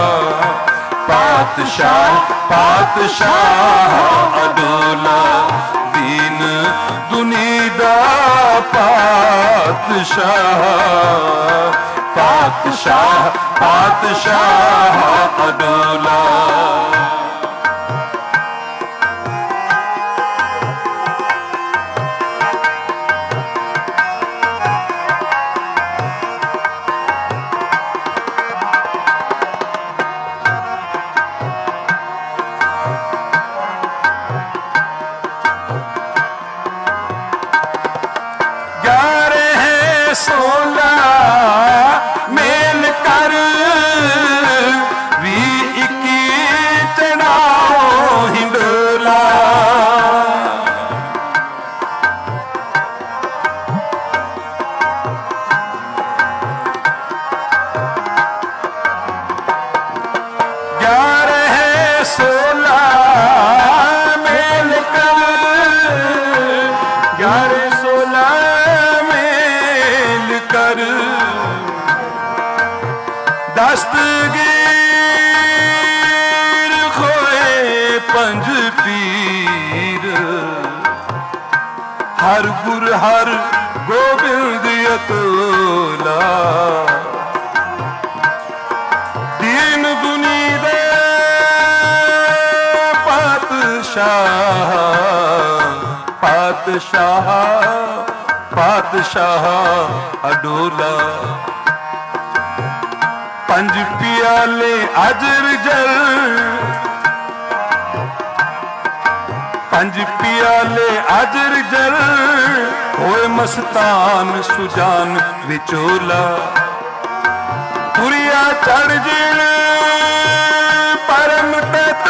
पातशाह पातशाह अडोला दीन दुनिया पातशाह पातशाह पातशाह अडोला मेल कर भी इक्की चढ़ाओ हिंडोला दस्तगीर खोए पंज पीर हर गुर हर गोबिंद अतोला दीन दुनिया पातशाह पातशाह पातशाह अडोला। पंज पियाले अजर जल, पंज पियाले अजर जल, होए मस्तान सुजान विचोला। तुरिया चढ़ जिण परम तत,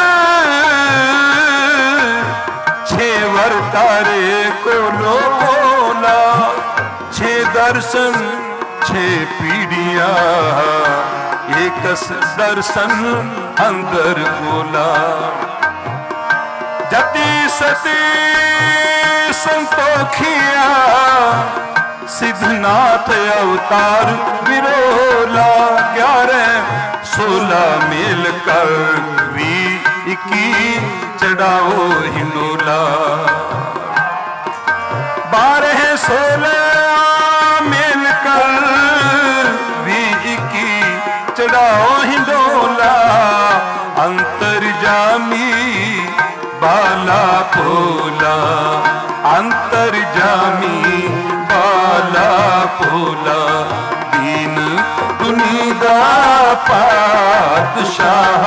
छेवर तारे को लोला। छे दर्शन छे पीढ़िया, एकस दर्शन अंदर बोला। जति सती संतोखिया, सिद्धनाथ अवतार विरोला। 11-16 मेल कर 20-21 चढ़ाओ हिंडोला। 12-16 मेल कर 20-21 चढ़ाओ हिंडोला। अंतर्जामी बाला भोला, अंतर्जामी बाला भोला। दीन दुनिया पातशाह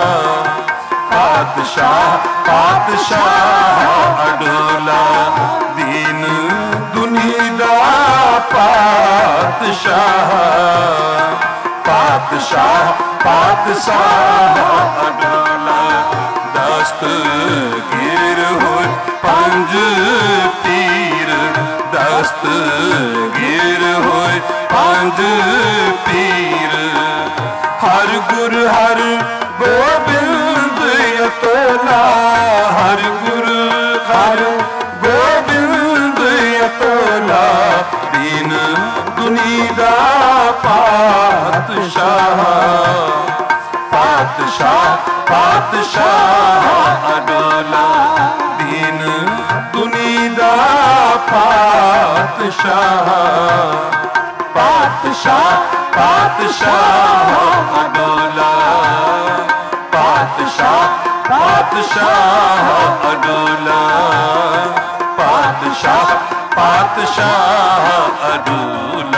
पातशाह पातशाह अडोला। दीन दुनिया पातशाह पातशाह पातशाह अडोला। दस्तगीर होए पंज पीर, दस्तगीर होए पंज पीर। हर गुर हर गोबिंद अतोला, हर गुर हर गोबिंद अतोला। दीन दुनिया पातशाह पातशाह पातशाह अडोला। दीन दुनिया पातशाह पातशाह पातशाह अडोला। पातशाह पातशाह अडोला। पातशाह पातशाह अडोला।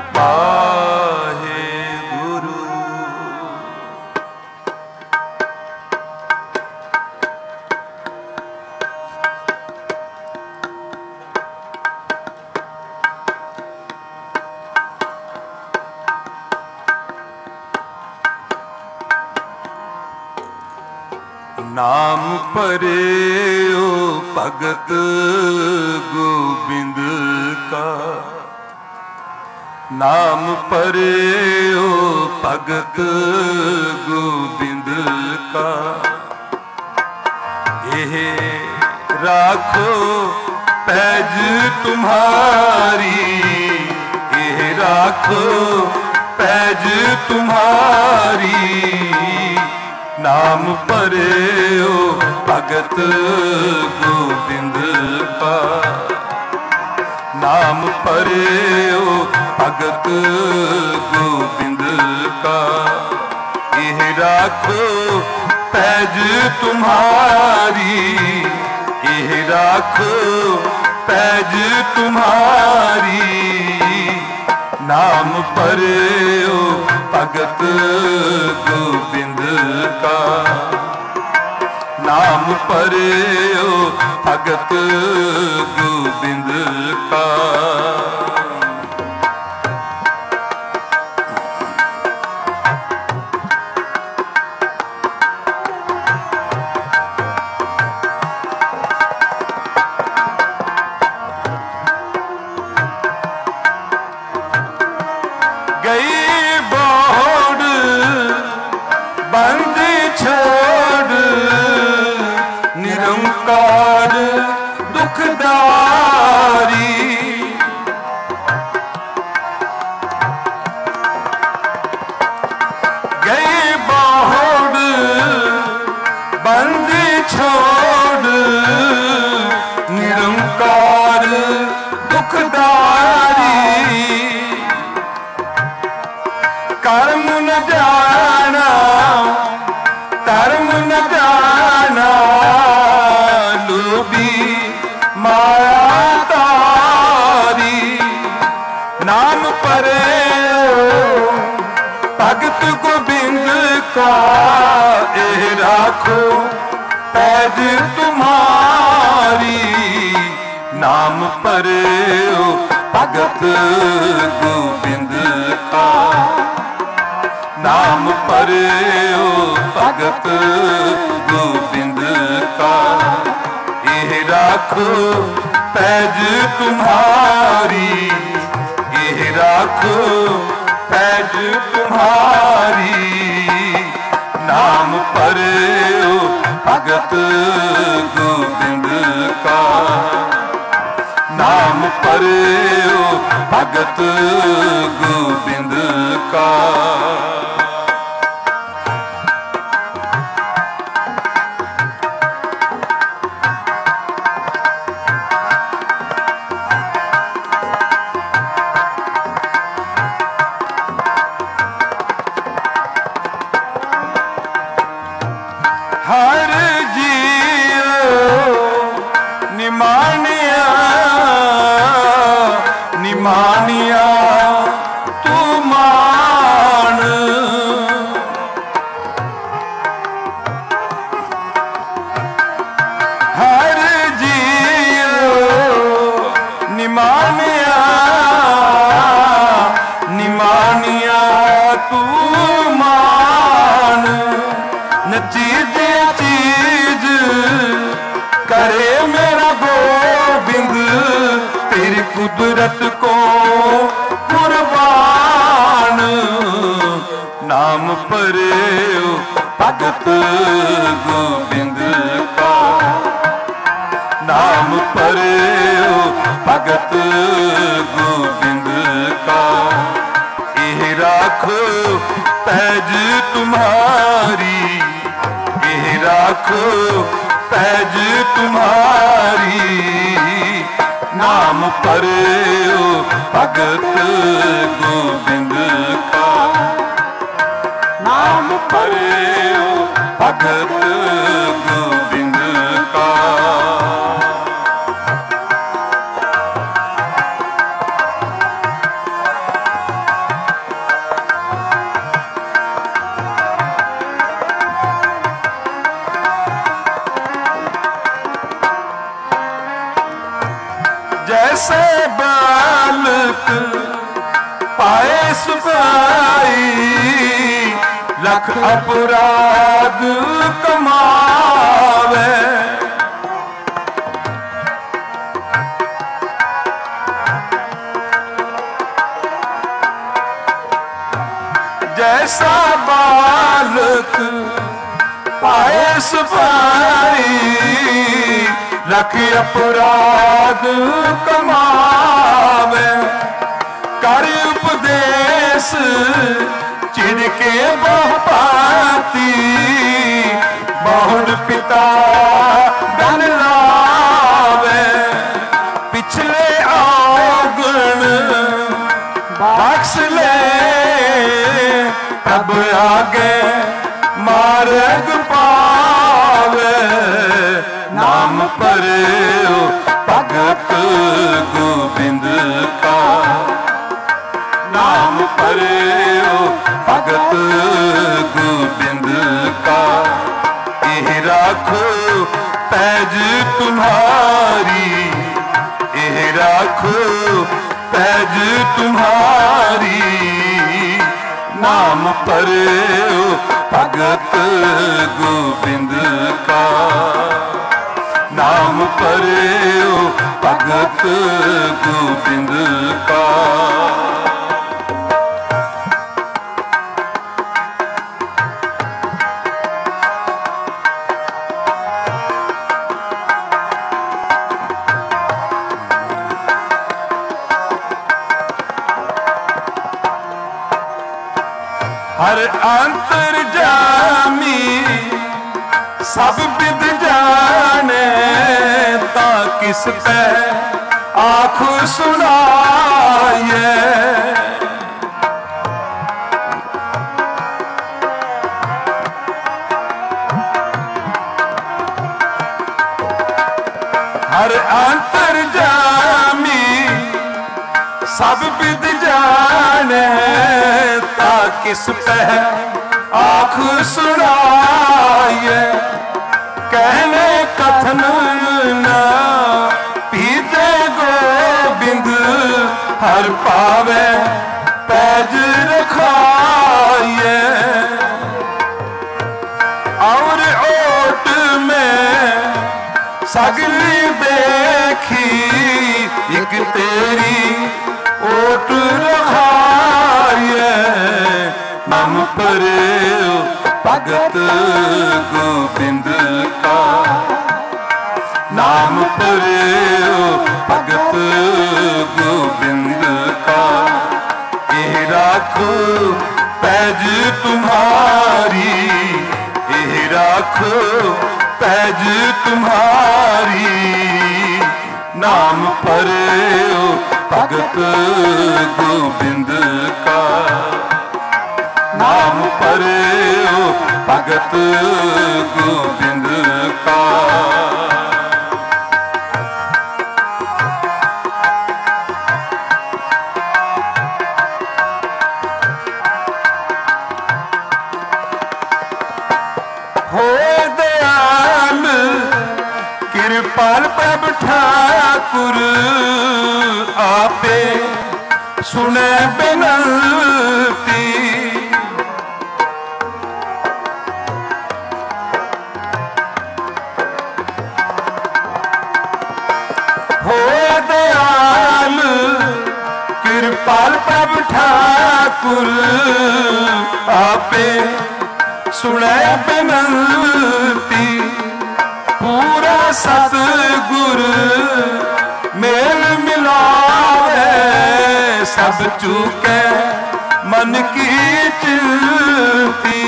नाम परे ओ भगत गोबिंद का, नाम परे ओ भगत गोबिंद का। यह राखो पैज तुम्हारी, यह राखो पैज तुम्हारी। नाम परे ओ भगत गोबिंद का, नाम परे ओ भगत गोबिंद का। यह राखो पैज तुम्हारी, यह राखो पैज तुम्हारी। नाम परे ओ भगत गोबिंद का, नाम परे ओ भगत गोबिंद का। माया राखो पैज तुम्हारी, नाम पर्यो भगत गोबिंद का, नाम पर्यो भगत गोबिंद का। ये राखो पैज तुम्हारी, ये राखो पैज तुम्हारी, नाम पर्यो भगत गोबिंद का, नाम पर्यो भगत गोबिंद का। हर जीव निमानिया, निमानिया तू मान, हर जीव निमानिया, निमानिया तू मान। न चीज चीज करे मेरा गोबिंद, तेरी कुदरत को कुर्बान। नाम पर्यो भगत गोबिंद का, नाम पर्यो भगत गोबिंद का। ये राखो पैज तुम्हारी, ये राखो पैज तुम्हारी, नाम पर्यो भगत गोबिंद का, नाम पर्यो भगत गोबिंद का। जैसे बालक पाए सुपाई, लख अपराध कमावे। जैसा बालक पाए सुपाई, लख अपराध कमावे। कर उपदेश चिड़ के बहुपाती, बहुड़ पिता धन लावे। पिछले अवगुण बख्श ले, तब आगे मार्ग पावे। नाम पर्यो भगत गोबिंद का, नाम पर्यो भगत गोबिंद का। ये राखो पैज तुम्हारी, ये राखो पैज तुम्हारी, नाम पर्यो भगत गोबिंद का, नाम पर्यो भगत गोबिंद का। हर अंतर्जामी सब विद जाने, ता किस पे आँख सुनाए। हर अंतर्जामी सब विद जाने, ता किस पे आँख सुनाए। पावे पैज रखाइए और ओट में सगली देखी एक तेरी ओट रखाइए नाम परे भगत गोबिंद का नाम परे भगत गोबिंद का एह राखो पैज तुम्हारी एह राखो पैज तुम्हारी नाम परे भगत गोबिंद का नाम परे भगत गोबिंद का कृपाल प्रभ ठाकुर आपे सुने बिनती हो दयाल कृपाल प्रभ ठाकुर आपे सुने बिनती पूरा सतगुर मेल मिलावे सब चूके मन की चिंती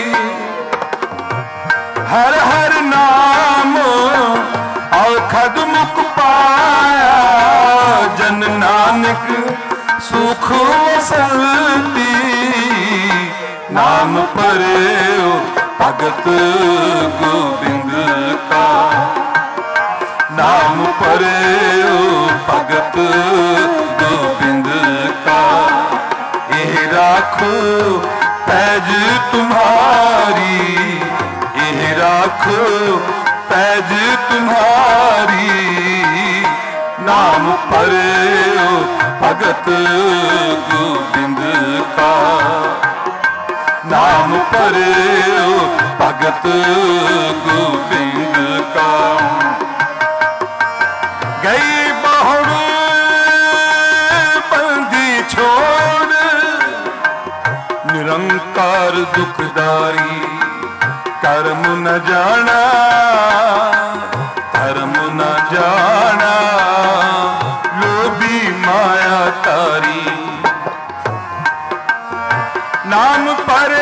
हर हर नाम औखद मुख पाया जन नानक सुख वसंती नाम परे भगत गोबिंद का नाम परे भगत गोबिंद का एह राखो पैज तुम्हारी एह राखो पैज तुम्हारी नाम परे भगत गोबिंद का नाम परे भगत गोबिंद का गई बहुड़ बंदी छोड़ निरंकार दुखदारी कर्म न जाना धर्म न जाना लोभी माया तारी नाम परे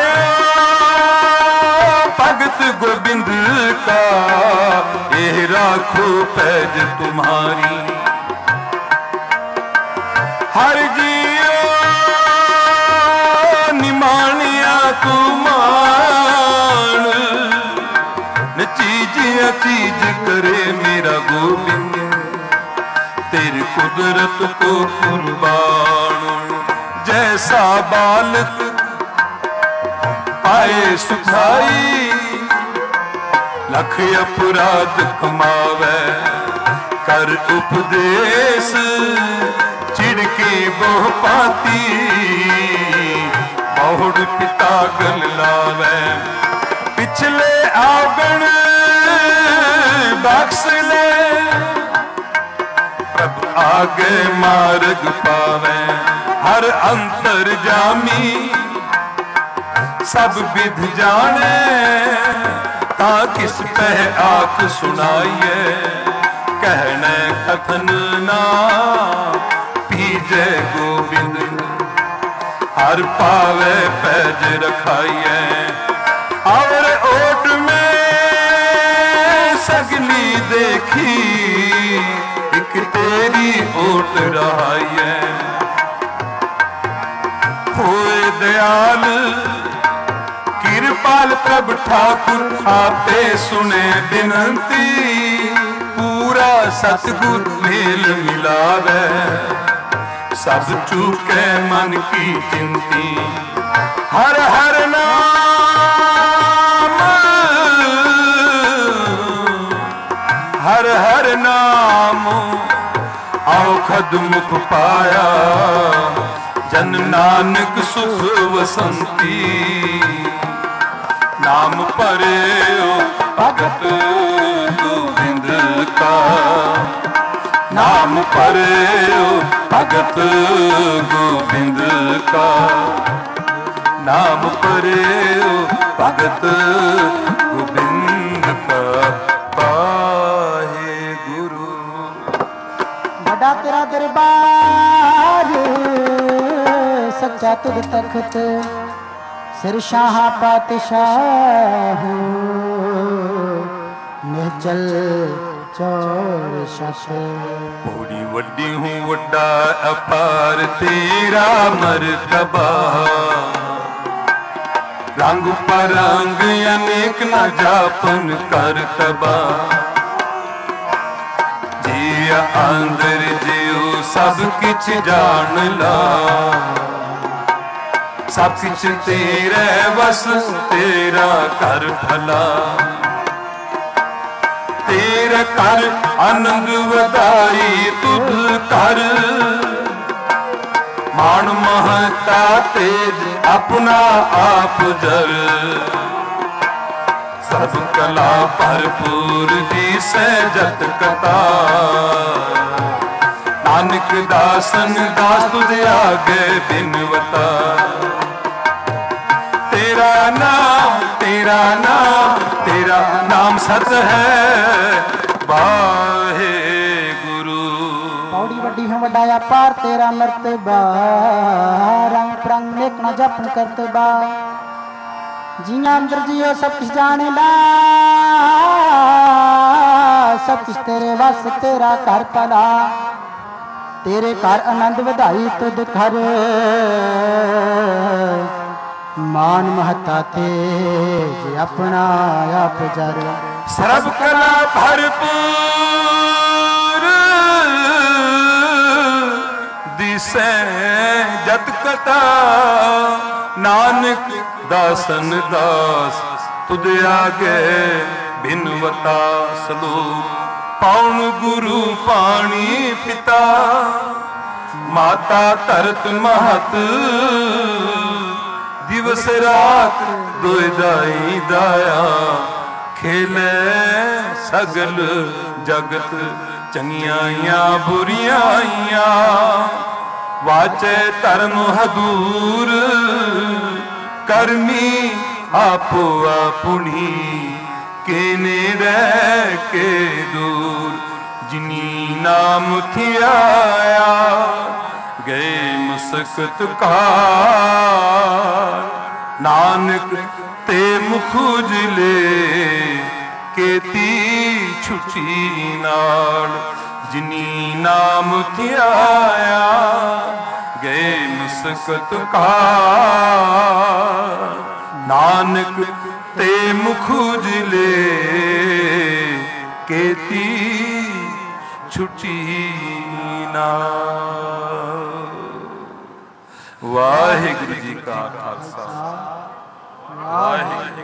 भगत गोबिंद का एह राखो पैज तुम्हारी हर जियो निमानिया तू मान न चीजिया चीज करे मेरा गोबिंद तेरी कुदरत को कुर्बान जैसा बालक पाए सुखाई लख अपराध कमावे कर उपदेश चिड़के बहु पाती बहुड़ पिता गल लावे पिछले आवगण बख्श ले प्रभ आगे मार्ग पावे हर अंतर जामी सब विध जाने ता किस पे आख सुनाइए कहने कथन ना पीजे गोविंद हर पावे पैज रखाइए और ओट में सगली देखी एक तेरी ओट रहाइए होए दयाल कृपाल प्रभ ठाकुर आपे सुने बिनती पूरा सतगुर मेल मिलावे सब चूके मन की चिंती हर हर नाम हर हर नाम औखद मुख पाया जन नानक सुख वसंती नाम परे भगत गोविंद का नाम परे भगत गोविंद का नाम परे भगत गोविंद का पाहे गुरु। बड़ा तेरा दरबार सच्चा तुझ तख्त सिर शाह पातशाह निहचल चौर शश बड़ी वड्डी हूँ वड्डा अपार तेरा मर्तबा रंग परंग अनेक न जापन करतबा जिया अंदर जियो सब किछ जान ला सब किछ तेरे बस तेरा कर भला तेरे कर आनंद वधाई तुझ कर मान महता तेज अपना आप जर सब कला भरपूर जी से जत कथा नानक दासन दास तुझे आगे बिनवता तेरा नाम तेरा नाम तेरा नाम सत है वाहे वड्डी हूँ वड्डाया पार तेरा मर्तबा रंग प्रंग नेक न जपन करतबा जिया अंदर जियो सब कुछ जाने ला सब कुछ तेरे वस तेरा घर पला तेरे घर आनंद वधाई तुद घर मान महता तेज अपना आप जर सर्व कला भरपूर दिसे जत कथा नानक दासन दास तुद आगे बिनवता सलोक पाउन गुरु पाणी पिता माता तरत महत दिवस रात दोय दाई दाया खेले सगल जगत चंगियां बुरियां वाचे धर्म हदूर करनी आपो आपुनी केने रह के दूर जिनी नाम थियाया गए मुसकत का नानक ते मुखुजले केती छुटी नाल जिनी नाम थियाया गए मुसकत का नानक ते मुखुजले केती छुटी नाल। वाहिगुरु जी का खालसा वाहिगुरु।